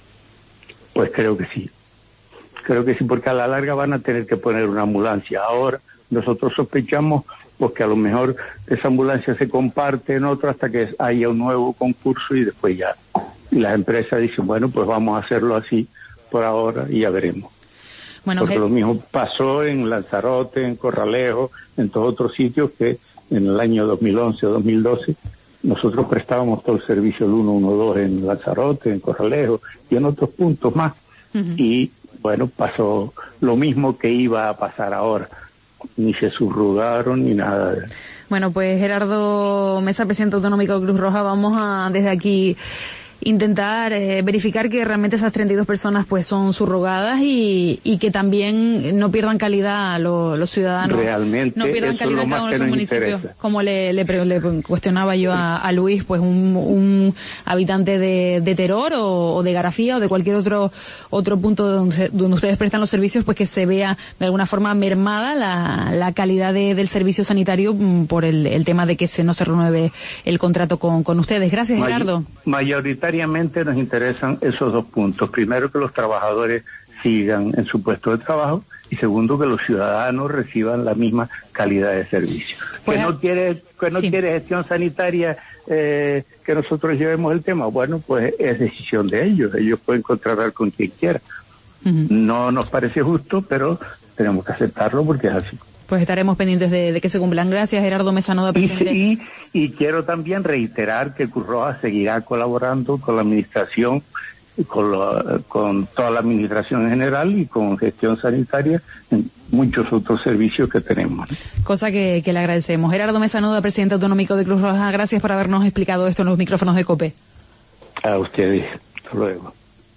Pues creo que sí, porque a la larga van a tener que poner una ambulancia. Ahora nosotros sospechamos porque a lo mejor esa ambulancia se comparte en otra hasta que haya un nuevo concurso y después ya. Y las empresas dicen, bueno, pues vamos a hacerlo así por ahora y ya veremos. Bueno, porque lo mismo pasó en Lanzarote, en Corralejo, en todos otros sitios que en el año 2011 o 2012 nosotros prestábamos todo el servicio del 112 en Lanzarote, en Corralejo y en otros puntos más. Y bueno, pasó lo mismo que iba a pasar ahora. Ni se subrogaron ni nada. Bueno, pues Gerardo Mesa, presidente autonómico de Cruz Roja, vamos a desde aquí intentar verificar que realmente esas 32 personas pues son subrogadas y que también no pierdan calidad los ciudadanos. Realmente, no pierdan calidad en cada uno de esos municipios. Como le cuestionaba yo a Luis, pues un habitante de Teror o de Garafía o de cualquier otro punto donde ustedes prestan los servicios, pues que se vea de alguna forma mermada la calidad del servicio sanitario por el tema de que no se renueve el contrato con ustedes. Gracias, Gerardo. Mayoritariamente nos interesan esos 2 puntos. Primero, que los trabajadores sigan en su puesto de trabajo y segundo, que los ciudadanos reciban la misma calidad de servicio. Pues, que no quiere gestión sanitaria que nosotros llevemos el tema? Bueno, pues es decisión de ellos. Ellos pueden contratar con quien quiera. No nos parece justo, pero tenemos que aceptarlo porque es así. Pues estaremos pendientes de que se cumplan. Gracias, Gerardo Mesanoda, presidente. Y quiero también reiterar que Cruz Roja seguirá colaborando con la administración, con toda la administración en general y con gestión sanitaria en muchos otros servicios que tenemos. Cosa que le agradecemos. Gerardo Mesanoda, presidente autonómico de Cruz Roja, gracias por habernos explicado esto en los micrófonos de COPE. A ustedes. Hasta luego.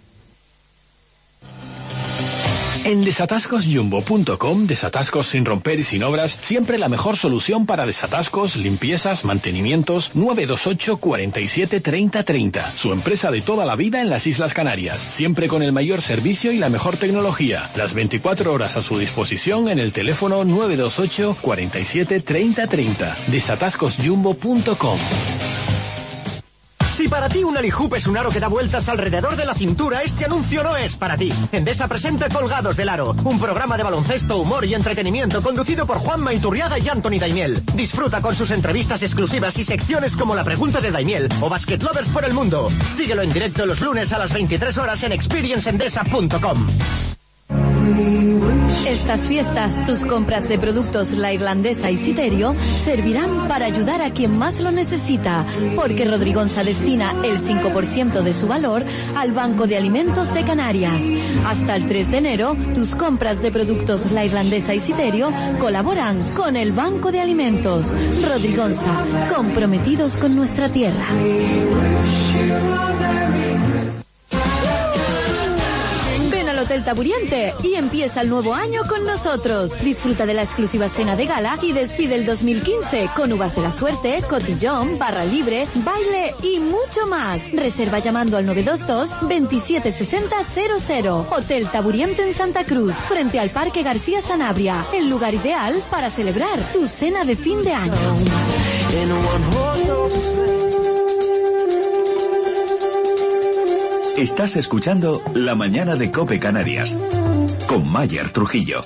En desatascosjumbo.com, desatascos sin romper y sin obras, siempre la mejor solución para desatascos, limpiezas, mantenimientos. 928 47 30 30. Su empresa de toda la vida en las Islas Canarias, siempre con el mayor servicio y la mejor tecnología. Las 24 horas a su disposición en el teléfono 928 47 30 30. desatascosjumbo.com. Si para ti un Alihoop es un aro que da vueltas alrededor de la cintura, este anuncio no es para ti. Endesa presenta Colgados del Aro, un programa de baloncesto, humor y entretenimiento conducido por Juanma Iturriaga y Anthony Daimiel. Disfruta con sus entrevistas exclusivas y secciones como La Pregunta de Daimiel o Basket Lovers por el Mundo. Síguelo en directo los lunes a las 23 horas en experiencendesa.com. Estas fiestas, tus compras de productos La Irlandesa y Citerio servirán para ayudar a quien más lo necesita, porque Rodrigonza destina el 5% de su valor al Banco de Alimentos de Canarias. Hasta el 3 de enero, tus compras de productos La Irlandesa y Citerio colaboran con el Banco de Alimentos. Rodrigonza, comprometidos con nuestra tierra. Hotel Taburiente y empieza el nuevo año con nosotros. Disfruta de la exclusiva cena de gala y despide el 2015 con uvas de la suerte, cotillón, barra libre, baile y mucho más. Reserva llamando al 922 276000. Hotel Taburiente en Santa Cruz, frente al Parque García Sanabria, el lugar ideal para celebrar tu cena de fin de año. Estás escuchando La Mañana de COPE Canarias con Mayer Trujillo.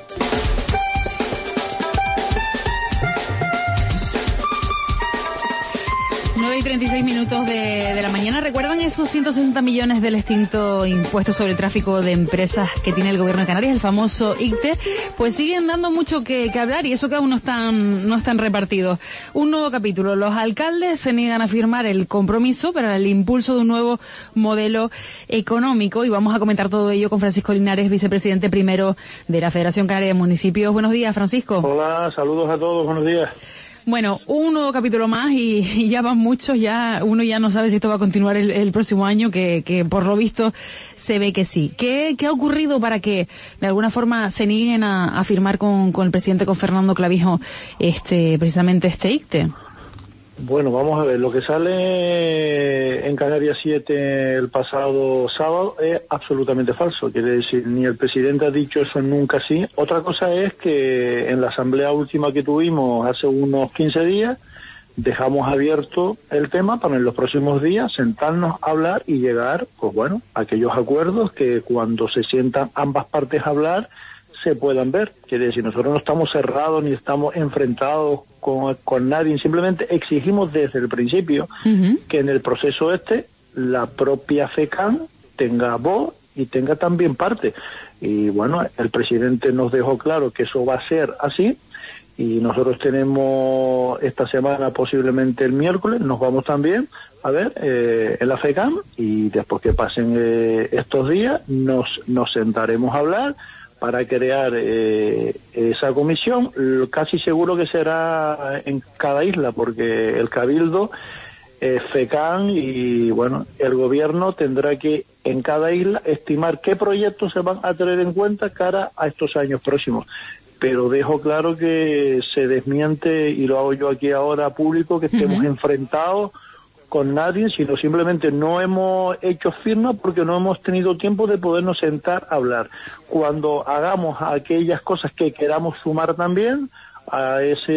9:36 de la mañana. ¿Recuerdan esos 160 millones del extinto impuesto sobre el tráfico de empresas que tiene el gobierno de Canarias, el famoso ICTE? Pues siguen dando mucho que hablar y eso que aún no están repartidos. Un nuevo capítulo. Los alcaldes se niegan a firmar el compromiso para el impulso de un nuevo modelo económico y vamos a comentar todo ello con Francisco Linares, vicepresidente primero de la Federación Canaria de Municipios. Buenos días, Francisco. Hola, saludos a todos, buenos días. Bueno, un nuevo capítulo más y ya van muchos, uno ya no sabe si esto va a continuar el próximo año, que por lo visto se ve que sí. ¿Qué ha ocurrido para que de alguna forma se nieguen a firmar con el presidente, con Fernando Clavijo, precisamente este ICTE? Bueno, vamos a ver, lo que sale en Canarias 7 el pasado sábado es absolutamente falso, quiere decir, ni el presidente ha dicho eso nunca así. Otra cosa es que en la asamblea última que tuvimos hace unos 15 días, dejamos abierto el tema para en los próximos días sentarnos a hablar y llegar, pues bueno, a aquellos acuerdos que cuando se sientan ambas partes a hablar, se puedan ver. Quiere decir, nosotros no estamos cerrados ni estamos enfrentados con nadie, simplemente exigimos desde el principio que en el proceso la propia FECAN tenga voz y tenga también parte. Y bueno, el presidente nos dejó claro que eso va a ser así y nosotros tenemos esta semana, posiblemente el miércoles, nos vamos también a ver en la FECAN y después que pasen estos días nos sentaremos a hablar para crear esa comisión. Casi seguro que será en cada isla, porque el Cabildo, FECAN y bueno, el gobierno tendrá que en cada isla estimar qué proyectos se van a tener en cuenta cara a estos años próximos. Pero dejo claro que se desmiente, y lo hago yo aquí ahora público, que estemos enfrentados con nadie, sino simplemente no hemos hecho firma porque no hemos tenido tiempo de podernos sentar a hablar. Cuando hagamos aquellas cosas que queramos sumar también a ese,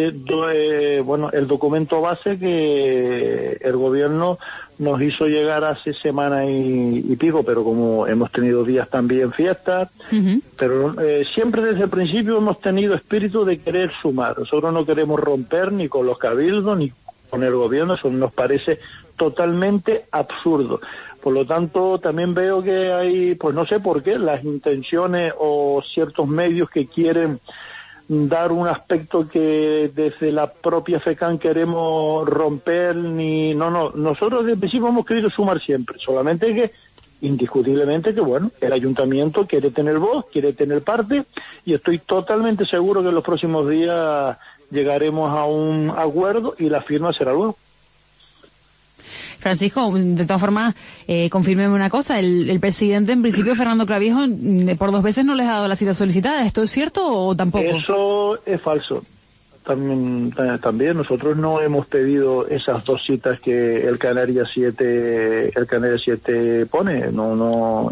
el documento base que el gobierno nos hizo llegar hace semana y pico, pero como hemos tenido días también fiestas, pero siempre desde el principio hemos tenido espíritu de querer sumar. Nosotros no queremos romper ni con los cabildos, ni con el gobierno, eso nos parece totalmente absurdo. Por lo tanto, también veo que hay, pues no sé por qué, las intenciones o ciertos medios que quieren dar un aspecto que desde la propia FECAN queremos romper, nosotros desde el principio hemos querido sumar siempre, solamente que indiscutiblemente que bueno, el ayuntamiento quiere tener voz, quiere tener parte, y estoy totalmente seguro que en los próximos días llegaremos a un acuerdo y la firma será luego. Francisco, de todas formas, confírmeme una cosa, el presidente, en principio, Fernando Clavijo, por 2 veces no les ha dado la cita solicitada. ¿Esto es cierto o tampoco? Eso es falso. También nosotros no hemos pedido esas 2 citas que el Canarias 7 pone. No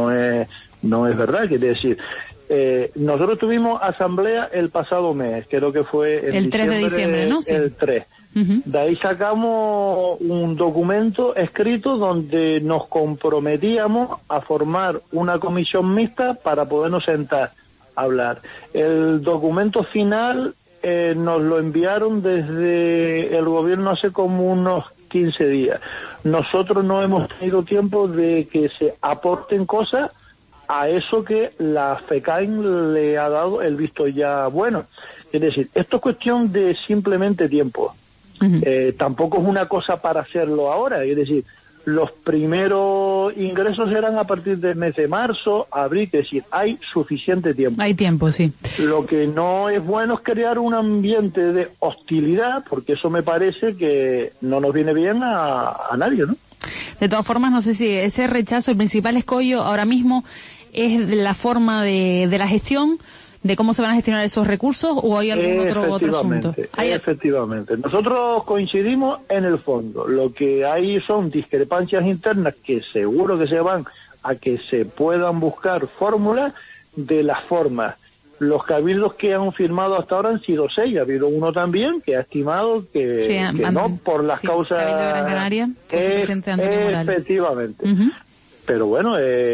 es verdad, quiere decir. Nosotros tuvimos asamblea el pasado mes, creo que fue el 3 de diciembre, ¿no? Sí. El 3. De ahí sacamos un documento escrito donde nos comprometíamos a formar una comisión mixta para podernos sentar a hablar. El documento final nos lo enviaron desde el gobierno hace como unos 15 días. Nosotros no hemos tenido tiempo de que se aporten cosas a eso que la FECAIN le ha dado el visto ya bueno. Es decir, esto es cuestión de simplemente tiempo. Tampoco es una cosa para hacerlo ahora, es decir, los primeros ingresos eran a partir del mes de marzo, abril, es decir, hay suficiente tiempo. Hay tiempo, sí. Lo que no es bueno es crear un ambiente de hostilidad, porque eso me parece que no nos viene bien a nadie, ¿no? De todas formas, no sé si ese rechazo, el principal escollo ahora mismo es de la forma de la gestión, de cómo se van a gestionar esos recursos, o hay algún otro asunto. Efectivamente. Nosotros coincidimos en el fondo. Lo que hay son discrepancias internas que seguro que se van a que se puedan buscar fórmulas de las formas. Los cabildos que han firmado hasta ahora han sido 6, ha habido uno también que ha estimado que no por las causas... Cabildo de Gran Canaria, que se presente Antonio Morales. Efectivamente. Pero bueno,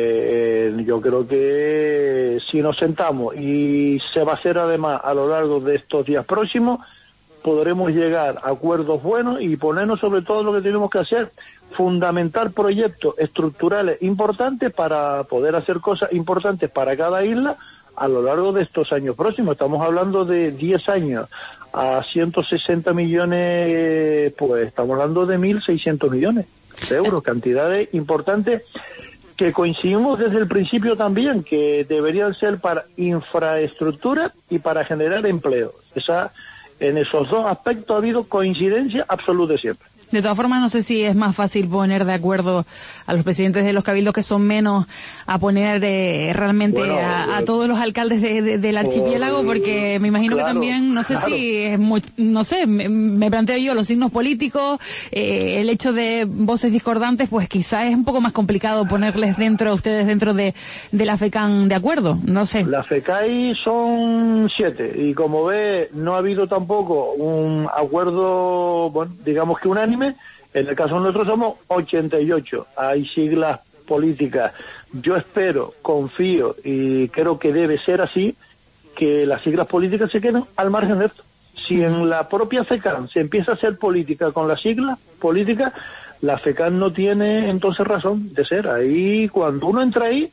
yo creo que si nos sentamos y se va a hacer además a lo largo de estos días próximos, podremos llegar a acuerdos buenos y ponernos sobre todo lo que tenemos que hacer, fundamentar proyectos estructurales importantes para poder hacer cosas importantes para cada isla a lo largo de estos años próximos. Estamos hablando de 10 años a 160 millones, pues estamos hablando de 1.600 millones de euros, cantidades importantes que coincidimos desde el principio también, que deberían ser para infraestructura y para generar empleo. En esos 2 aspectos ha habido coincidencia absoluta siempre. De todas formas, no sé si es más fácil poner de acuerdo a los presidentes de los cabildos que son menos a poner realmente a todos los alcaldes del archipiélago, porque me imagino que también, no sé si es no sé, me planteo yo los signos políticos, el hecho de voces discordantes, pues quizás es un poco más complicado ponerles ustedes dentro de la FECAN de acuerdo, no sé. La FECAI son 7 y como ve, no ha habido tampoco un acuerdo, bueno, digamos que unánime. En el caso nuestro somos 88. Hay siglas políticas. Yo espero, confío y creo que debe ser así, que las siglas políticas se queden al margen de esto. Si en la propia FECAN se empieza a hacer política con las siglas políticas, la FECAN no tiene entonces razón de ser. Ahí, cuando uno entra ahí,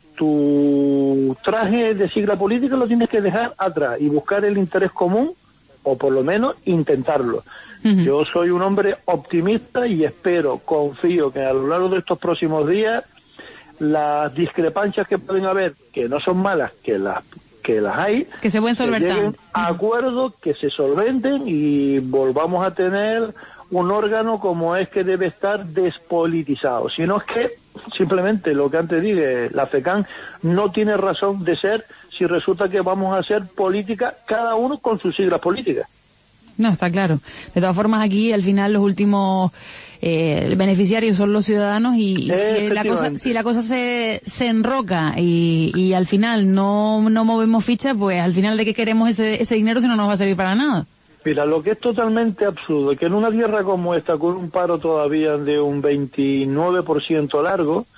tu traje de sigla política lo tienes que dejar atrás y buscar el interés común, o por lo menos intentarlo. Yo soy un hombre optimista y espero, confío que a lo largo de estos próximos días las discrepancias que pueden haber, que no son malas, que las hay, que se pueden solventar, lleguen a acuerdos, que se solventen y volvamos a tener un órgano como es que debe estar despolitizado. Si no es que simplemente lo que antes dije, la FECAN no tiene razón de ser si resulta que vamos a hacer política cada uno con sus siglas políticas. No, está claro. De todas formas, aquí al final los últimos beneficiarios son los ciudadanos y si la cosa se enroca y al final no movemos ficha, pues al final ¿de qué queremos ese dinero si no nos va a servir para nada? Mira, lo que es totalmente absurdo es que en una tierra como esta, con un paro todavía de un 29% largo,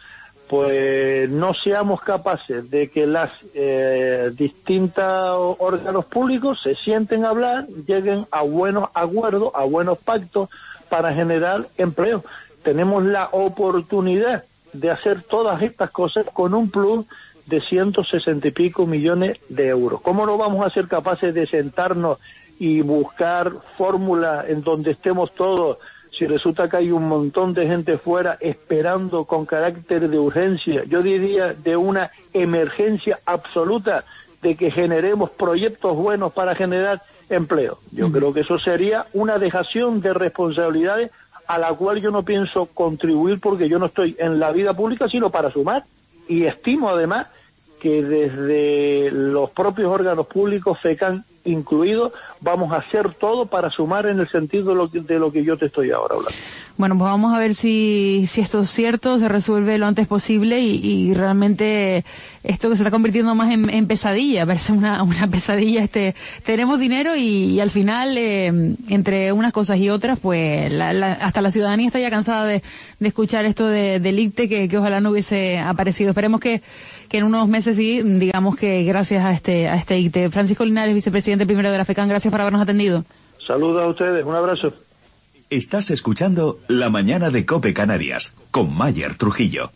pues no seamos capaces de que las distintos órganos públicos se sienten a hablar, lleguen a buenos acuerdos, a buenos pactos para generar empleo. Tenemos la oportunidad de hacer todas estas cosas con un plus de 160 y pico millones de euros. ¿Cómo no vamos a ser capaces de sentarnos y buscar fórmulas en donde estemos todos, si resulta que hay un montón de gente fuera esperando con carácter de urgencia, yo diría de una emergencia absoluta, de que generemos proyectos buenos para generar empleo? Yo creo que eso sería una dejación de responsabilidades a la cual yo no pienso contribuir, porque yo no estoy en la vida pública sino para sumar, y estimo además que desde los propios órganos públicos, FECAN incluido, vamos a hacer todo para sumar en el sentido de lo que yo te estoy ahora hablando. Bueno, pues vamos a ver si esto es cierto, se resuelve lo antes posible y realmente esto que se está convirtiendo más en pesadilla, parece una pesadilla. Tenemos dinero y al final, entre unas cosas y otras, pues hasta la ciudadanía está ya cansada de escuchar esto del ICTE, que ojalá no hubiese aparecido. Esperemos que en unos meses sí, digamos que gracias a este ICTE. Francisco Linares, vicepresidente primero de la FECAN, gracias por habernos atendido. Saludos a ustedes, un abrazo. Estás escuchando La Mañana de COPE Canarias, con Mayer Trujillo.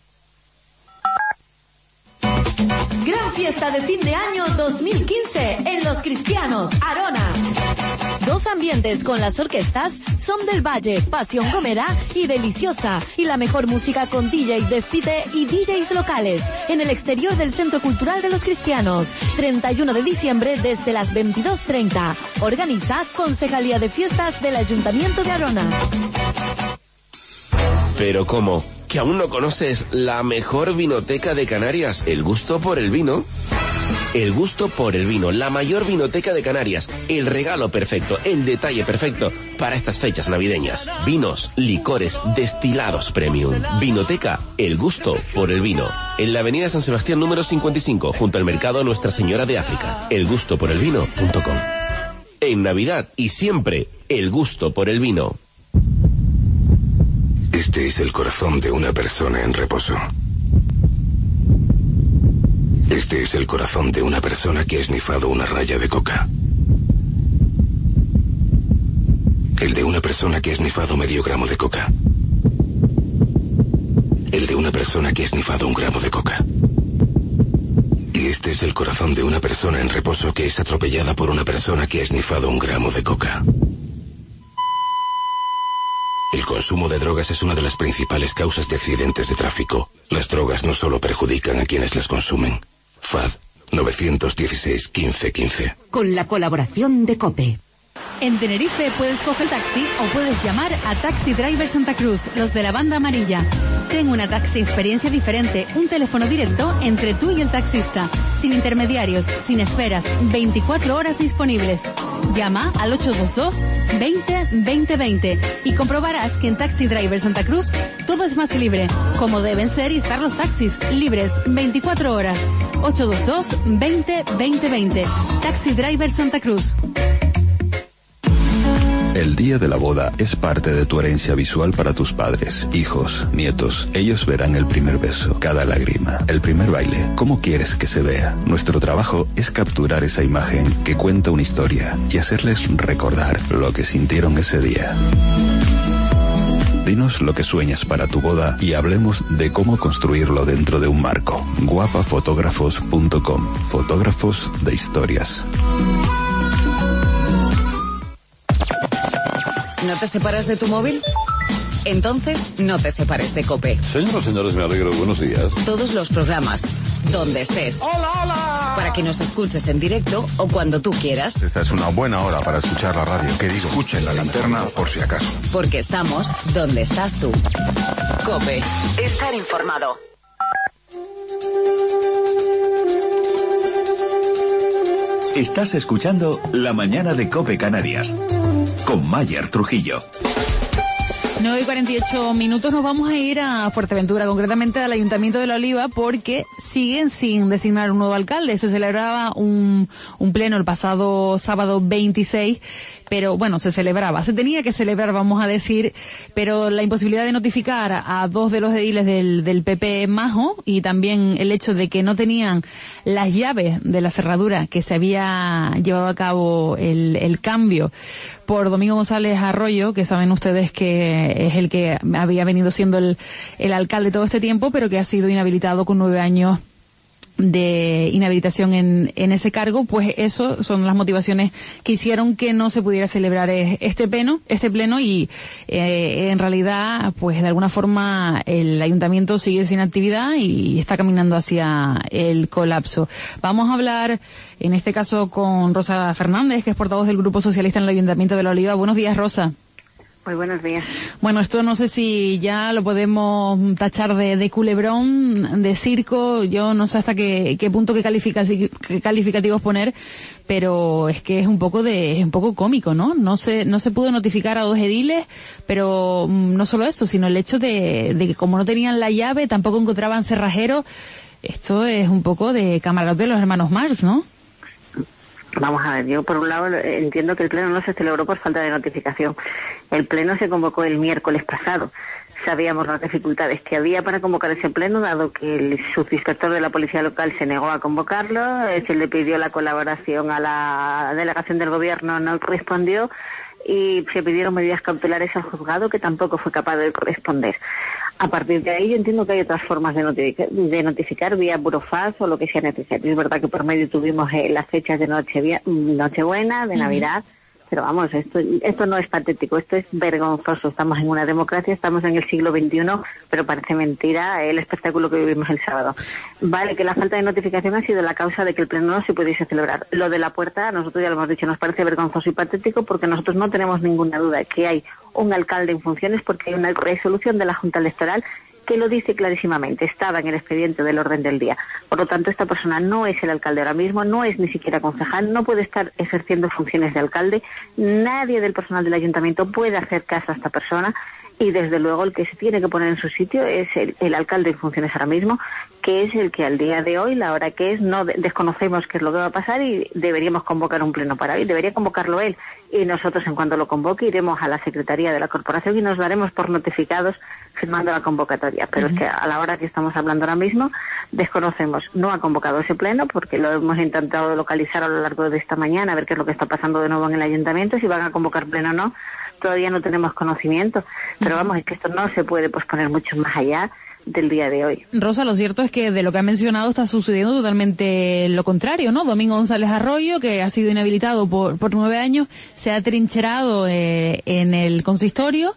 Gran fiesta de fin de año 2015 en Los Cristianos, Arona. 2 ambientes con las orquestas Son del Valle, Pasión Gomera y Deliciosa. Y la mejor música con DJ Despite y DJs locales en el exterior del Centro Cultural de Los Cristianos. 31 de diciembre desde las 22:30. Organiza Concejalía de Fiestas del Ayuntamiento de Arona. ¿Pero cómo? ¿Que aún no conoces la mejor vinoteca de Canarias? ¿El Gusto por el Vino? El Gusto por el Vino, la mayor vinoteca de Canarias. El regalo perfecto, el detalle perfecto para estas fechas navideñas. Vinos, licores, destilados premium. Vinoteca El Gusto por el Vino. En la avenida San Sebastián número 55, junto al mercado Nuestra Señora de África. elgustoporelvino.com. En Navidad y siempre, El Gusto por el Vino. Este es el corazón de una persona en reposo. Este es el corazón de una persona que ha esnifado una raya de coca. El de una persona que ha esnifado medio gramo de coca. El de una persona que ha esnifado 1 gramo de coca. Y este es el corazón de una persona en reposo que es atropellada por una persona que ha esnifado 1 gramo de coca. El consumo de drogas es una de las principales causas de accidentes de tráfico. Las drogas no solo perjudican a quienes las consumen. FAD 916 15 15. Con la colaboración de COPE. En Tenerife puedes coger taxi o puedes llamar a Taxi Driver Santa Cruz, los de la banda amarilla. Ten una taxi experiencia diferente, un teléfono directo entre tú y el taxista, sin intermediarios, sin esperas, 24 horas disponibles. Llama al 822 20 20 20 y comprobarás que en Taxi Driver Santa Cruz todo es más libre, como deben ser y estar los taxis, libres 24 horas. 822 20 20 20. Taxi Driver Santa Cruz. El día de la boda es parte de tu herencia visual para tus padres, hijos, nietos. Ellos verán el primer beso, cada lágrima, el primer baile. ¿Cómo quieres que se vea? Nuestro trabajo es capturar esa imagen que cuenta una historia y hacerles recordar lo que sintieron ese día. Dinos lo que sueñas para tu boda y hablemos de cómo construirlo dentro de un marco. guapafotógrafos.com. Fotógrafos de historias. ¿No te separas de tu móvil? Entonces, no te separes de COPE. Señoras y señores, me alegro. Buenos días. Todos los programas, donde estés. ¡Hola, hola! Para que nos escuches en directo o cuando tú quieras. Esta es una buena hora para escuchar la radio. Que digo, escuchen la linterna por si acaso. Porque estamos donde estás tú. COPE. Estar informado. Estás escuchando La Mañana de COPE Canarias, con Mayer Trujillo. 9:48, nos vamos a ir a Fuerteventura, concretamente al Ayuntamiento de La Oliva, porque siguen sin designar un nuevo alcalde. Se celebraba un pleno el pasado sábado 26, pero bueno, se tenía que celebrar, vamos a decir, pero la imposibilidad de notificar a dos de los ediles del PP Majo, y también el hecho de que no tenían las llaves de la cerradura que se había llevado a cabo el cambio por Domingo González Arroyo, que saben ustedes que es el que había venido siendo el alcalde todo este tiempo, pero que ha sido inhabilitado con 9 años de inhabilitación en ese cargo. Pues eso son las motivaciones que hicieron que no se pudiera celebrar este pleno y en realidad pues de alguna forma el ayuntamiento sigue sin actividad y está caminando hacia el colapso. Vamos a hablar en este caso con Rosa Fernández, que es portavoz del Grupo Socialista en el Ayuntamiento de La Oliva. Buenos días, Rosa. Muy buenos días. Bueno, esto no sé si ya lo podemos tachar de culebrón, de circo. Yo no sé hasta qué punto, qué calificativos poner, pero es que es un poco cómico, ¿no? No se pudo notificar a dos ediles, pero no solo eso, sino el hecho de que como no tenían la llave, tampoco encontraban cerrajero. Esto es un poco de camarote de los hermanos Marx, ¿no? Vamos a ver, yo por un lado entiendo que el pleno no se celebró por falta de notificación. El pleno se convocó el miércoles pasado. Sabíamos las dificultades que había para convocar ese pleno, dado que el subinspector de la policía local se negó a convocarlo, se le pidió la colaboración a la delegación del gobierno, no respondió, y se pidieron medidas cautelares al juzgado, que tampoco fue capaz de responder. A partir de ahí yo entiendo que hay otras formas de notificar vía burofax o lo que sea necesario. Es verdad que por medio tuvimos las fechas de Nochebuena, de Navidad, pero vamos, esto no es patético, esto es vergonzoso. Estamos en una democracia, estamos en el siglo XXI, pero parece mentira el espectáculo que vivimos el sábado. Vale, que la falta de notificación ha sido la causa de que el pleno no se pudiese celebrar. Lo de la puerta, nosotros ya lo hemos dicho, nos parece vergonzoso y patético, porque nosotros no tenemos ninguna duda que hay un alcalde en funciones, porque hay una resolución de la Junta Electoral que lo dice clarísimamente, estaba en el expediente del orden del día. Por lo tanto, esta persona no es el alcalde ahora mismo, no es ni siquiera concejal, no puede estar ejerciendo funciones de alcalde, nadie del personal del ayuntamiento puede hacer caso a esta persona, y desde luego el que se tiene que poner en su sitio es el alcalde en funciones ahora mismo, que es el que al día de hoy, la hora que es, no desconocemos qué es lo que va a pasar, y deberíamos convocar un pleno para hoy, debería convocarlo él, y nosotros en cuanto lo convoque iremos a la Secretaría de la Corporación y nos daremos por notificados firmando la convocatoria. Pero es que a la hora que estamos hablando ahora mismo desconocemos, no ha convocado ese pleno, porque lo hemos intentado localizar a lo largo de esta mañana, a ver qué es lo que está pasando de nuevo en el ayuntamiento, si van a convocar pleno o no, todavía no tenemos conocimiento, pero vamos, es que esto no se puede posponer mucho más allá del día de hoy. Rosa, lo cierto es que de lo que ha mencionado está sucediendo totalmente lo contrario, ¿no? Domingo González Arroyo, que ha sido inhabilitado por 9 años, se ha trincherado en el consistorio,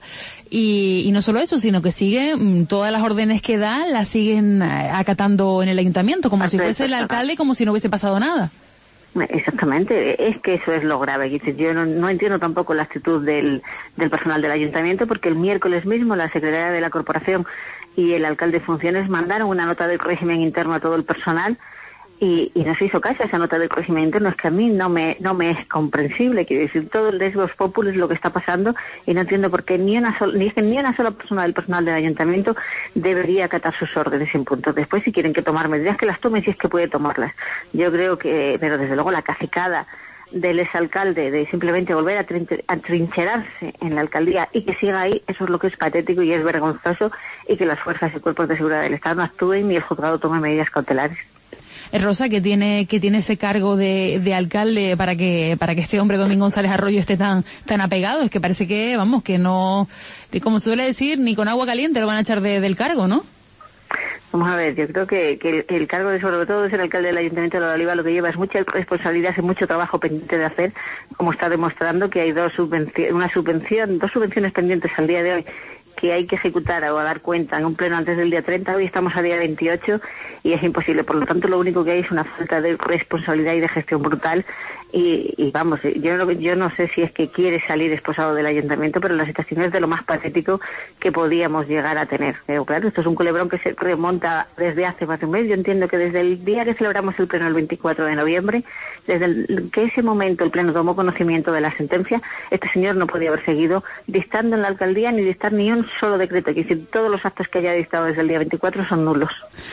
y no solo eso, sino que sigue todas las órdenes que da, las siguen acatando en el ayuntamiento, como si fuese el alcalde, como si no hubiese pasado nada. Exactamente, es que eso es lo grave. Yo no entiendo tampoco la actitud del personal del ayuntamiento, porque el miércoles mismo la secretaria de la corporación y el alcalde de funciones mandaron una nota del régimen interno a todo el personal, y no se hizo caso a esa nota del régimen interno. Es que a mí no me es comprensible, quiero decir, todo el lesbos populis lo que está pasando, y no entiendo por qué ni una sola persona del personal del ayuntamiento debería acatar sus órdenes sin punto. Después, si quieren que tomar medidas, que las tomen si es que puede tomarlas. Yo creo que, pero desde luego la cacicada del exalcalde de simplemente volver a trincherarse en la alcaldía y que siga ahí, eso es lo que es patético y es vergonzoso, y que las fuerzas y cuerpos de seguridad del Estado no actúen ni el juzgado tome medidas cautelares. Rosa, que tiene ese cargo de alcalde para que este hombre Domingo González Arroyo esté tan apegado? Es que parece que, vamos, que no, como se suele decir, ni con agua caliente lo van a echar del cargo, ¿no? Vamos a ver, yo creo que el cargo de, sobre todo, de ser alcalde del Ayuntamiento de La Oliva, lo que lleva es mucha responsabilidad y mucho trabajo pendiente de hacer, como está demostrando que hay dos subvenciones pendientes al día de hoy, que hay que ejecutar o a dar cuenta en un pleno antes del día 30, hoy estamos a día 28 y es imposible. Por lo tanto, lo único que hay es una falta de responsabilidad y de gestión brutal, y vamos, yo no sé si es que quiere salir esposado del ayuntamiento, pero la situación es de lo más patético que podíamos llegar a tener. Pero claro, esto es un culebrón que se remonta desde hace más de un mes. Yo entiendo que desde el día que celebramos el pleno el 24 de noviembre, desde que ese momento el pleno tomó conocimiento de la sentencia, este señor no podía haber seguido dictando en la alcaldía ni dictar ni un solo decreto. Es decir, todos los actos que haya dictado desde el día 24 son nulos.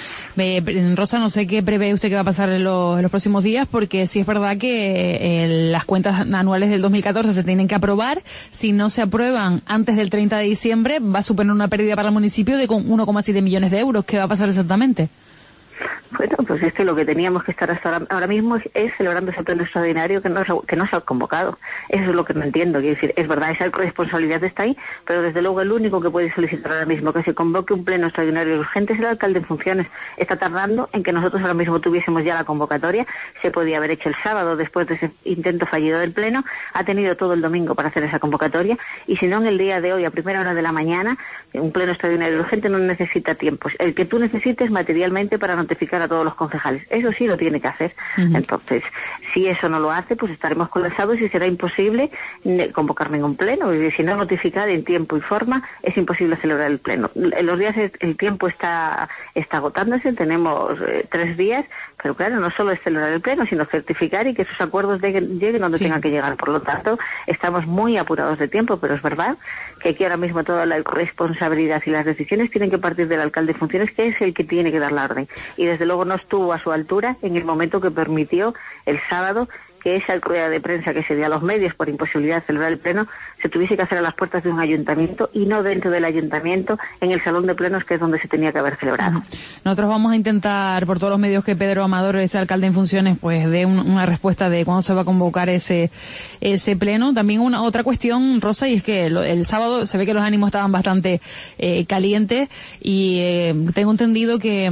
Rosa, no sé qué prevé usted que va a pasar en los próximos días, porque sí es verdad que las cuentas anuales del 2014 se tienen que aprobar. Si no se aprueban antes del 30 de diciembre, va a suponer una pérdida para el municipio de 1,7 millones de euros. ¿Qué va a pasar exactamente? Bueno, pues es que lo que teníamos que estar hasta ahora mismo es celebrando ese pleno extraordinario que no se ha convocado. Eso es lo que no entiendo. Quiero decir, es verdad, esa responsabilidad está ahí, pero desde luego el único que puede solicitar ahora mismo que se convoque un pleno extraordinario urgente es el alcalde en funciones. Está tardando en que nosotros ahora mismo tuviésemos ya la convocatoria. Se podía haber hecho el sábado después de ese intento fallido del pleno. Ha tenido todo el domingo para hacer esa convocatoria, y si no, en el día de hoy, a primera hora de la mañana, un pleno extraordinario urgente no necesita tiempos. El que tú necesites materialmente para notificar a todos los concejales. Eso sí lo tiene que hacer. Entonces, si eso no lo hace, pues estaremos colapsados y será imposible convocar ningún pleno. Y si no notificar en tiempo y forma, es imposible celebrar el pleno. En los días el tiempo está agotándose, tenemos 3 días, pero claro, no solo es celebrar el pleno, sino certificar y que esos acuerdos lleguen donde tengan que llegar. Por lo tanto, estamos muy apurados de tiempo, pero es verdad que aquí ahora mismo toda la responsabilidad y las decisiones tienen que partir del alcalde de funciones, que es el que tiene que dar la orden. Y desde luego no estuvo a su altura en el momento que permitió el sábado que esa rueda de prensa que se dio a los medios por imposibilidad de celebrar el pleno se tuviese que hacer a las puertas de un ayuntamiento y no dentro del ayuntamiento, en el salón de plenos, que es donde se tenía que haber celebrado. Nosotros vamos a intentar por todos los medios que Pedro Amador, ese alcalde en funciones, pues dé una respuesta de cuándo se va a convocar ese pleno. También otra cuestión, Rosa, y es que el sábado se ve que los ánimos estaban bastante calientes, y tengo entendido que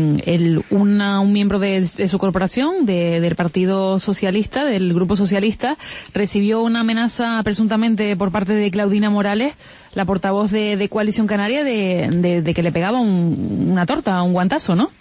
un miembro de su corporación, del Partido Socialista, del Grupo Socialista, recibió una amenaza presuntamente por parte de Claudina Morales, la portavoz de Coalición Canaria, de que le pegaba una torta, un guantazo, ¿no?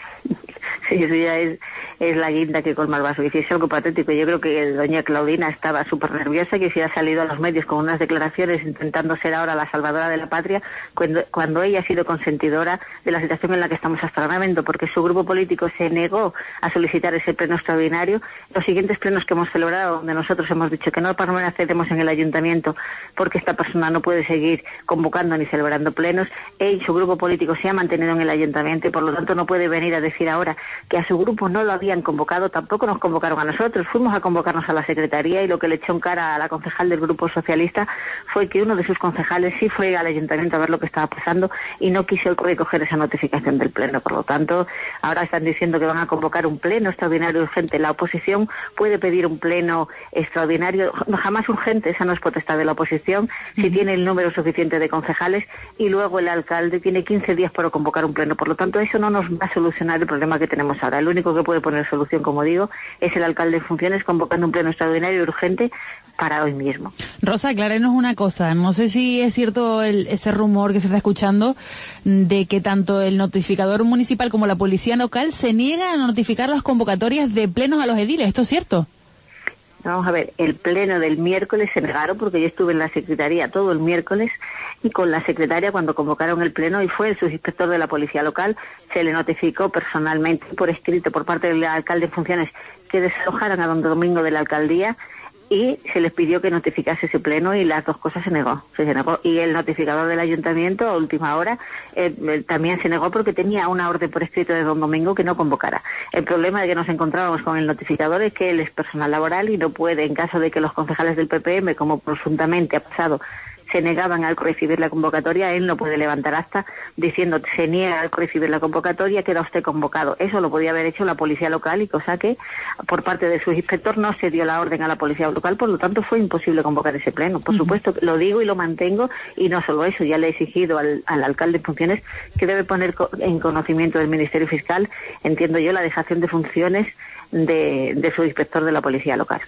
Sí, eso ya es la guinda que colma el vaso. Y si es algo patético, yo creo que doña Claudina estaba súper nerviosa, que si ha salido a los medios con unas declaraciones intentando ser ahora la salvadora de la patria, cuando ella ha sido consentidora de la situación en la que estamos hasta ahora mismo, porque su grupo político se negó a solicitar ese pleno extraordinario. Los siguientes plenos que hemos celebrado, donde nosotros hemos dicho que no permanecemos en el ayuntamiento porque esta persona no puede seguir convocando ni celebrando plenos, su grupo político se ha mantenido en el ayuntamiento y por lo tanto no puede venir a decir ahora que a su grupo no lo habían convocado. Tampoco nos convocaron a nosotros, fuimos a convocarnos a la secretaría, y lo que le echó en cara a la concejal del Grupo Socialista fue que uno de sus concejales sí fue al ayuntamiento a ver lo que estaba pasando y no quiso recoger esa notificación del pleno. Por lo tanto, ahora están diciendo que van a convocar un pleno extraordinario urgente. La oposición puede pedir un pleno extraordinario, jamás urgente, esa no es potestad de la oposición, si tiene el número suficiente de concejales, y luego el alcalde tiene 15 días para convocar un pleno. Por lo tanto, eso no nos va a solucionar el problema que tenemos ahora. El único que puede poner solución, como digo, es el alcalde en funciones, convocando un pleno extraordinario urgente para hoy mismo. Rosa, aclárenos una cosa. No sé si es cierto ese rumor que se está escuchando de que tanto el notificador municipal como la policía local se niegan a notificar las convocatorias de plenos a los ediles. ¿Esto es cierto? Vamos a ver, el pleno del miércoles se negaron, porque yo estuve en la secretaría todo el miércoles, y con la secretaria cuando convocaron el pleno, y fue el subinspector de la policía local, se le notificó personalmente por escrito por parte del alcalde en funciones que desalojaran a don Domingo de la alcaldía, y se les pidió que notificase ese pleno, y las dos cosas se negó. Y el notificador del ayuntamiento a última hora también se negó, porque tenía una orden por escrito de don Domingo que no convocara. El problema de que nos encontrábamos con el notificador es que él es personal laboral y no puede, en caso de que los concejales del PPM, como presuntamente ha pasado, se negaban al recibir la convocatoria, él no puede levantar acta diciendo se niega al recibir la convocatoria, queda usted convocado. Eso lo podía haber hecho la policía local, y cosa que por parte de su inspector no se dio la orden a la policía local, por lo tanto fue imposible convocar ese pleno. Por supuesto, lo digo y lo mantengo, y no solo eso, ya le he exigido al alcalde en funciones que debe poner en conocimiento del Ministerio Fiscal, entiendo yo, la dejación de funciones de su inspector de la policía local.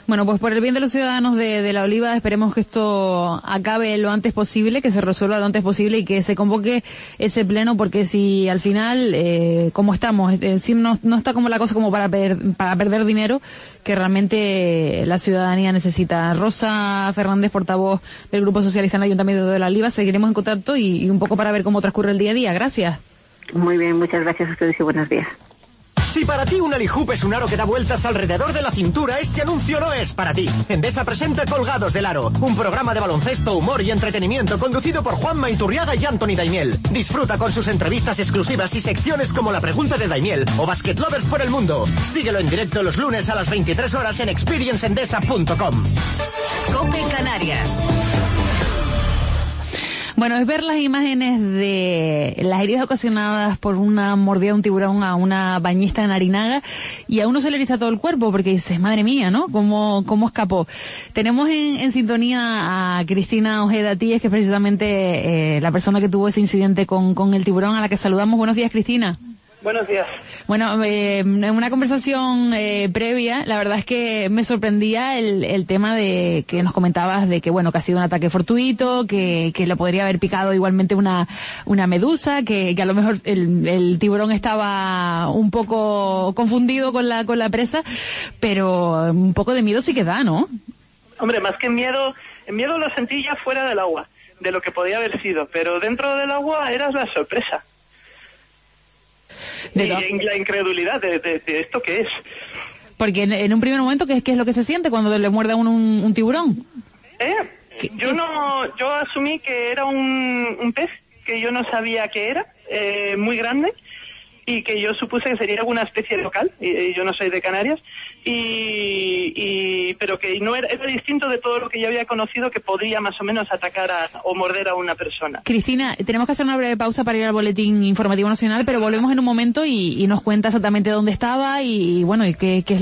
Bueno, pues por el bien de los ciudadanos de La Oliva, esperemos que esto acabe lo antes posible, que se resuelva lo antes posible y que se convoque ese pleno, porque si al final, como estamos, si no está como la cosa como para perder dinero, que realmente la ciudadanía necesita. Rosa Fernández, portavoz del Grupo Socialista en el Ayuntamiento de La Oliva, seguiremos en contacto y un poco para ver cómo transcurre el día a día. Gracias. Muy bien, muchas gracias a ustedes y buenos días. Si para ti un alihoop es un aro que da vueltas alrededor de la cintura, este anuncio no es para ti. Endesa presenta Colgados del Aro, un programa de baloncesto, humor y entretenimiento conducido por Juanma Iturriaga y Anthony Daimiel. Disfruta con sus entrevistas exclusivas y secciones como La Pregunta de Daimiel o Basket Lovers por el Mundo. Síguelo en directo los lunes a las 23 horas en experienceendesa.com. COPE Canarias. Bueno, es ver las imágenes de las heridas ocasionadas por una mordida de un tiburón a una bañista en Arinaga y a uno se le eriza todo el cuerpo porque dices, madre mía, ¿no? ¿Cómo escapó? Tenemos en sintonía a Cristina Ojeda Tíez, que es precisamente la persona que tuvo ese incidente con el tiburón, a la que saludamos. Buenos días, Cristina. Buenos días. Bueno, en una conversación previa, la verdad es que me sorprendía el tema de que nos comentabas de que, bueno, que ha sido un ataque fortuito, que le podría haber picado igualmente una medusa, que a lo mejor el tiburón estaba un poco confundido con la presa, pero un poco de miedo sí que da, ¿no? Hombre, más que miedo lo sentí ya fuera del agua, de lo que podía haber sido, pero dentro del agua era la sorpresa. Y la incredulidad de esto que es. Porque en un primer momento, ¿qué es lo que se siente cuando le muerde a uno un tiburón? Yo asumí que era un pez que yo no sabía que era, muy grande, y que yo supuse que sería alguna especie local, y yo no soy de Canarias, pero que no era distinto de todo lo que yo había conocido que podría más o menos atacar o morder a una persona. Cristina, tenemos que hacer una breve pausa para ir al boletín informativo nacional, pero volvemos en un momento y nos cuenta exactamente dónde estaba y bueno, y qué es lo